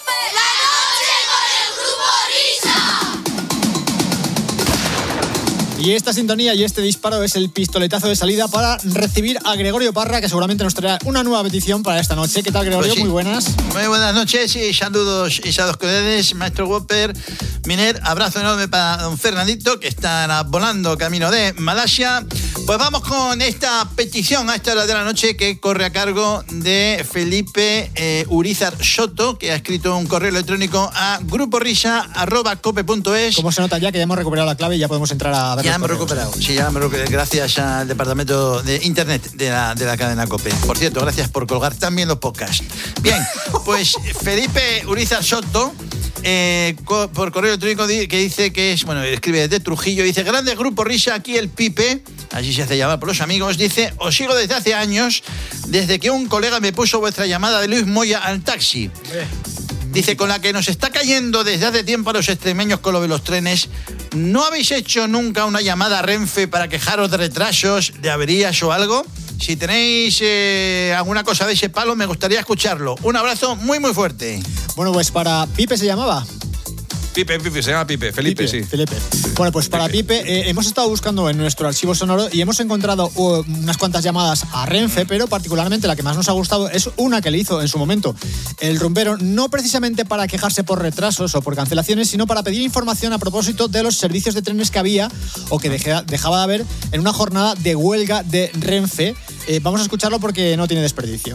Y esta sintonía y este disparo es el pistoletazo de salida para recibir a Gregorio Parra, que seguramente nos traerá una nueva petición para esta noche. ¿Qué tal, Gregorio? Pues sí. Muy buenas. Muy buenas noches y saludos y saludos cordiales, maestro Whopper, Miner, abrazo enorme para don Fernandito, que está volando camino de Malasia. Pues vamos con esta petición a esta hora de la noche que corre a cargo de Felipe eh, Urizar Soto, que ha escrito un correo electrónico a gruporisa arroba cope punto es. Como se nota ya que ya hemos recuperado la clave y ya podemos entrar a ver Ya los hemos correos. recuperado, sí, ya hemos recuperado, gracias al departamento de internet de la, de la cadena COPE. Por cierto, gracias por colgar también los podcasts. Bien, pues Felipe Urizar Soto, eh, co- por correo electrónico, di- que dice que es, bueno, escribe desde Trujillo, dice, grande grupo Risa, aquí el Pipe, allí se hace llamar por los amigos, dice, os sigo desde hace años, desde que un colega me puso vuestra llamada de Luis Moya al taxi. Dice, con la que nos está cayendo desde hace tiempo a los extremeños con lo de los trenes, ¿no habéis hecho nunca una llamada a Renfe para quejaros de retrasos, de averías o algo? Si tenéis eh, alguna cosa de ese palo, me gustaría escucharlo. Un abrazo muy, muy fuerte. Bueno, pues para Pipe se llamaba. Pipe, Pipe, se llama Pipe. Felipe, sí. Felipe. Bueno, pues para Pipe, eh, hemos estado buscando en nuestro archivo sonoro y hemos encontrado uh, unas cuantas llamadas a Renfe, pero particularmente la que más nos ha gustado es una que le hizo en su momento el rumbero, no precisamente para quejarse por retrasos o por cancelaciones, sino para pedir información a propósito de los servicios de trenes que había o que deja- dejaba de haber en una jornada de huelga de Renfe. Eh, vamos a escucharlo porque no tiene desperdicio.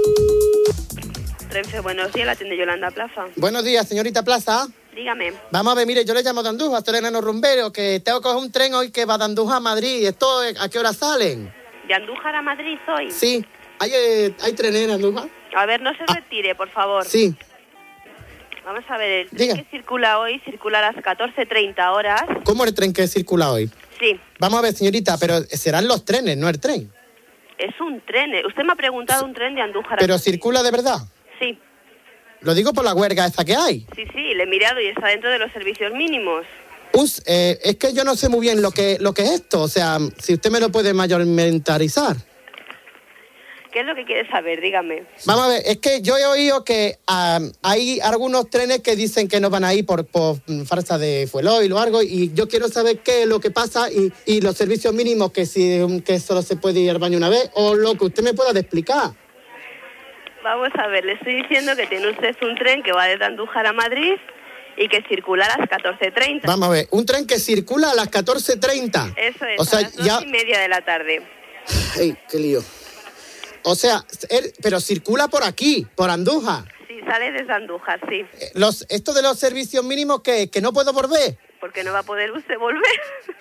Renfe, buenos días, la tienda Yolanda Plaza. Buenos días, señorita Plaza. Dígame. Vamos a ver, mire, yo le llamo de Andújar, estoy enano rumbero, que tengo que coger un tren hoy que va de Andújar a Madrid. ¿Esto a qué hora salen? ¿De Andújar a Madrid hoy? Sí. ¿Hay, eh, ¿hay trenes en Andújar? A ver, no se retire, por favor. Sí. Vamos a ver, el tren Diga. que circula hoy circula a las catorce treinta horas. ¿Cómo es el tren que circula hoy? Sí, Vamos a ver, señorita, pero serán los trenes, no el tren. es un tren. Usted me ha preguntado un tren de Andújar a Pero Madrid. circula de verdad. Sí, Lo digo por la huelga esa que hay. sí, sí, le he mirado y está dentro de los servicios mínimos. Un s- eh, es que yo no sé muy bien lo que, lo que es esto. O sea, si usted me lo puede mayormentarizar. ¿Qué es lo que quiere saber? Dígame. Vamos a ver, es que yo he oído que ah, hay algunos trenes que dicen que no van a ir por, por mm, falta de fueloil o algo, y yo quiero saber qué es lo que pasa y, y los servicios mínimos, que si mm, que solo se puede ir al baño una vez, o lo que usted me pueda explicar. Vamos a ver, le estoy diciendo que tiene usted un tren que va desde Andújar a Madrid y que circula a las catorce treinta. Vamos a ver, un tren que circula a las catorce treinta. Eso es, O sea, a las dos ya- y media de la tarde. Ay, qué lío. O sea, él- pero circula por aquí, por Andújar. Sí, sale desde Andújar, sí. Los, esto de los servicios mínimos, que, que no puedo volver. Porque no va a poder usted volver.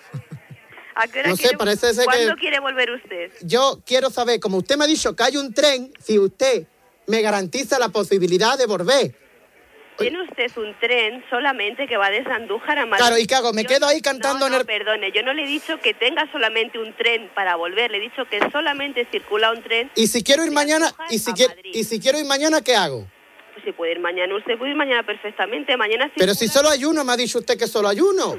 ¿A qué hora No sé, quiere, parece ser ¿Cuándo que- quiere volver usted? Yo quiero saber, como usted me ha dicho que hay un tren, si usted me garantiza la posibilidad de volver. Tiene usted un tren solamente que va desde Andújar a Madrid. Claro, ¿y qué hago? ¿Me Yo quedo no- ahí cantando no, en no, el...? perdone, yo no le he dicho que tenga solamente un tren para volver, le he dicho que solamente circula un tren. Y si quiero ir mañana, Andújar y si a quiero, Madrid. y si quiero ir mañana, ¿qué hago? Pues si puede ir mañana, usted puede ir mañana perfectamente. Mañana Pero circula- si solo hay uno, me ha dicho usted que solo hay uno.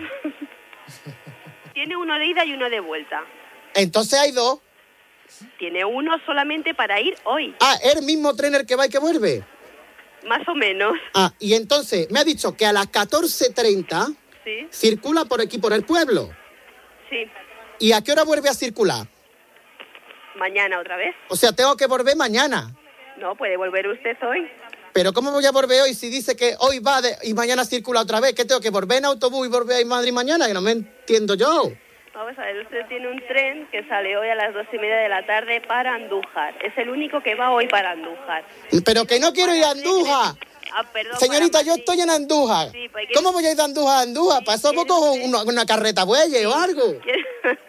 Tiene uno de ida y uno de vuelta. Entonces hay dos. Tiene uno solamente para ir hoy, Ah, ¿es el mismo tren el que va y que vuelve? más o menos. Ah, y entonces me ha dicho que a las catorce treinta Sí, circula por aquí, por el pueblo. sí. ¿Y a qué hora vuelve a circular? Mañana otra vez. O sea, tengo que volver mañana. No, puede volver usted hoy. Pero ¿cómo voy a volver hoy si dice que hoy va de- y mañana circula otra vez? ¿Qué tengo que volver en autobús y volver a ir a Madrid mañana? Que no me entiendo yo. Vamos a ver, usted tiene un tren que sale hoy a las dos y media de la tarde para Andújar. Es el único que va hoy para Andújar. Pero que no quiero ir a Andújar. Ah, perdón. Señorita, para yo Madrid. estoy en Andújar. Sí, pues, ¿quiere- ¿Cómo voy a ir de Andújar a Andújar? Para eso cojo una, una carreta bueyes o algo. ¿Quiere-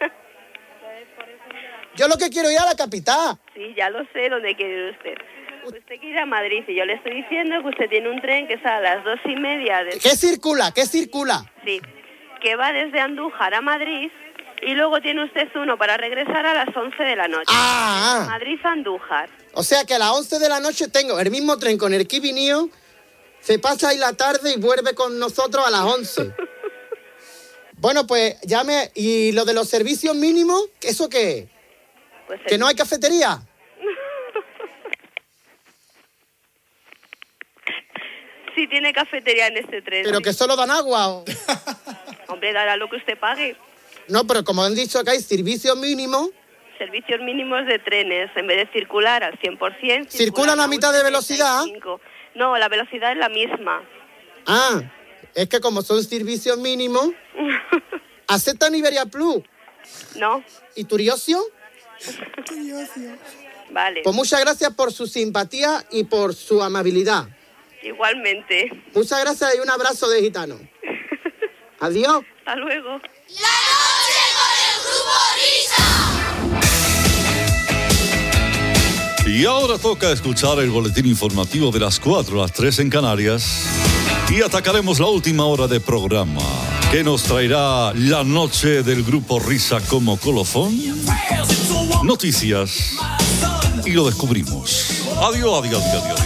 Yo lo que quiero es ir a la capital. Sí, ya lo sé dónde quiere ir usted. Usted quiere ir a Madrid y yo le estoy diciendo que usted tiene un tren que sale a las dos y media de... ¿Qué circula? ¿Qué circula? Sí, que va desde Andújar a Madrid y luego tiene usted uno para regresar a las once de la noche. Ah, ah. Madrid-Andújar. O sea que a las once de la noche tengo el mismo tren con el que he venido, se pasa ahí la tarde y vuelve con nosotros a las once. Bueno, pues ya me... ¿Y lo de los servicios mínimos? ¿Eso qué es? Pues ¿Que no hay cafetería? Sí tiene cafetería en este tren. ¿Pero sí. que solo dan agua? o- Hombre, dará lo que usted pague. No, pero como han dicho que hay servicios mínimos, Servicios mínimos de trenes, en vez de circular al cien por ciento... ¿circulan a mitad de velocidad? No, la velocidad es la misma. Ah, es que como son servicios mínimos, ¿aceptan Iberia Plus? No. ¿Y Turiocio? Vale. Pues muchas gracias por su simpatía y por su amabilidad. Igualmente. Muchas gracias y un abrazo de gitano. Adiós. Hasta luego. Y ahora toca escuchar el boletín informativo de las cuatro a las tres en Canarias. Y atacaremos la última hora de programa, que nos traerá la noche del grupo Risa como colofón, noticias, y lo descubrimos. Adiós, adiós, adiós, adiós.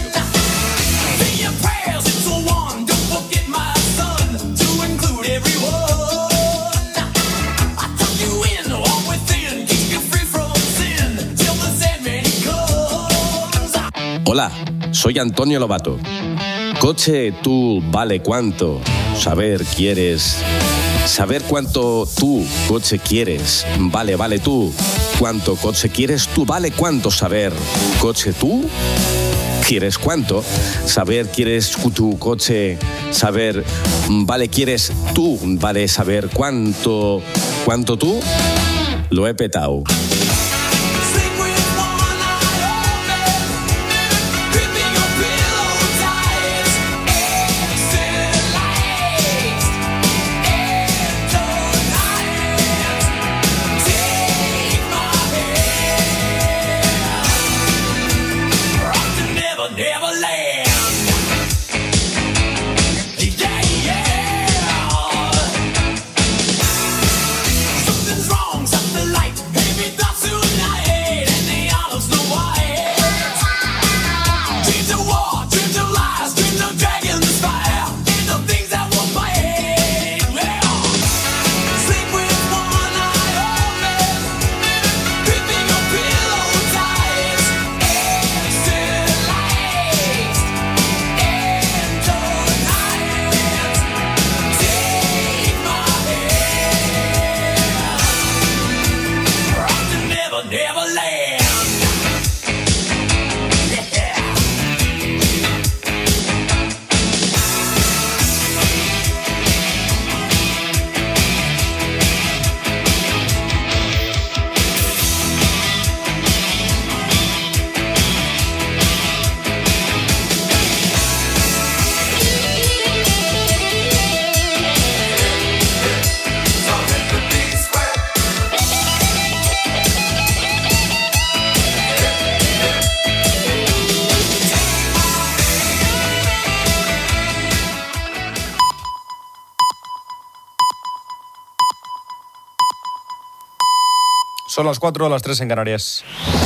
Hola, soy Antonio Lobato. Coche, tú, vale cuánto. Saber, quieres. Saber cuánto tú, coche, quieres. Vale, vale tú. Cuánto coche quieres tú, vale cuánto. Saber, coche, tú. ¿Quieres cuánto? Saber, quieres tu coche. Saber, vale, quieres tú. Vale, saber cuánto. ¿Cuánto tú? Lo he petado. Something's wrong, something like, baby, that's land. Son las cuatro, las tres en Canarias.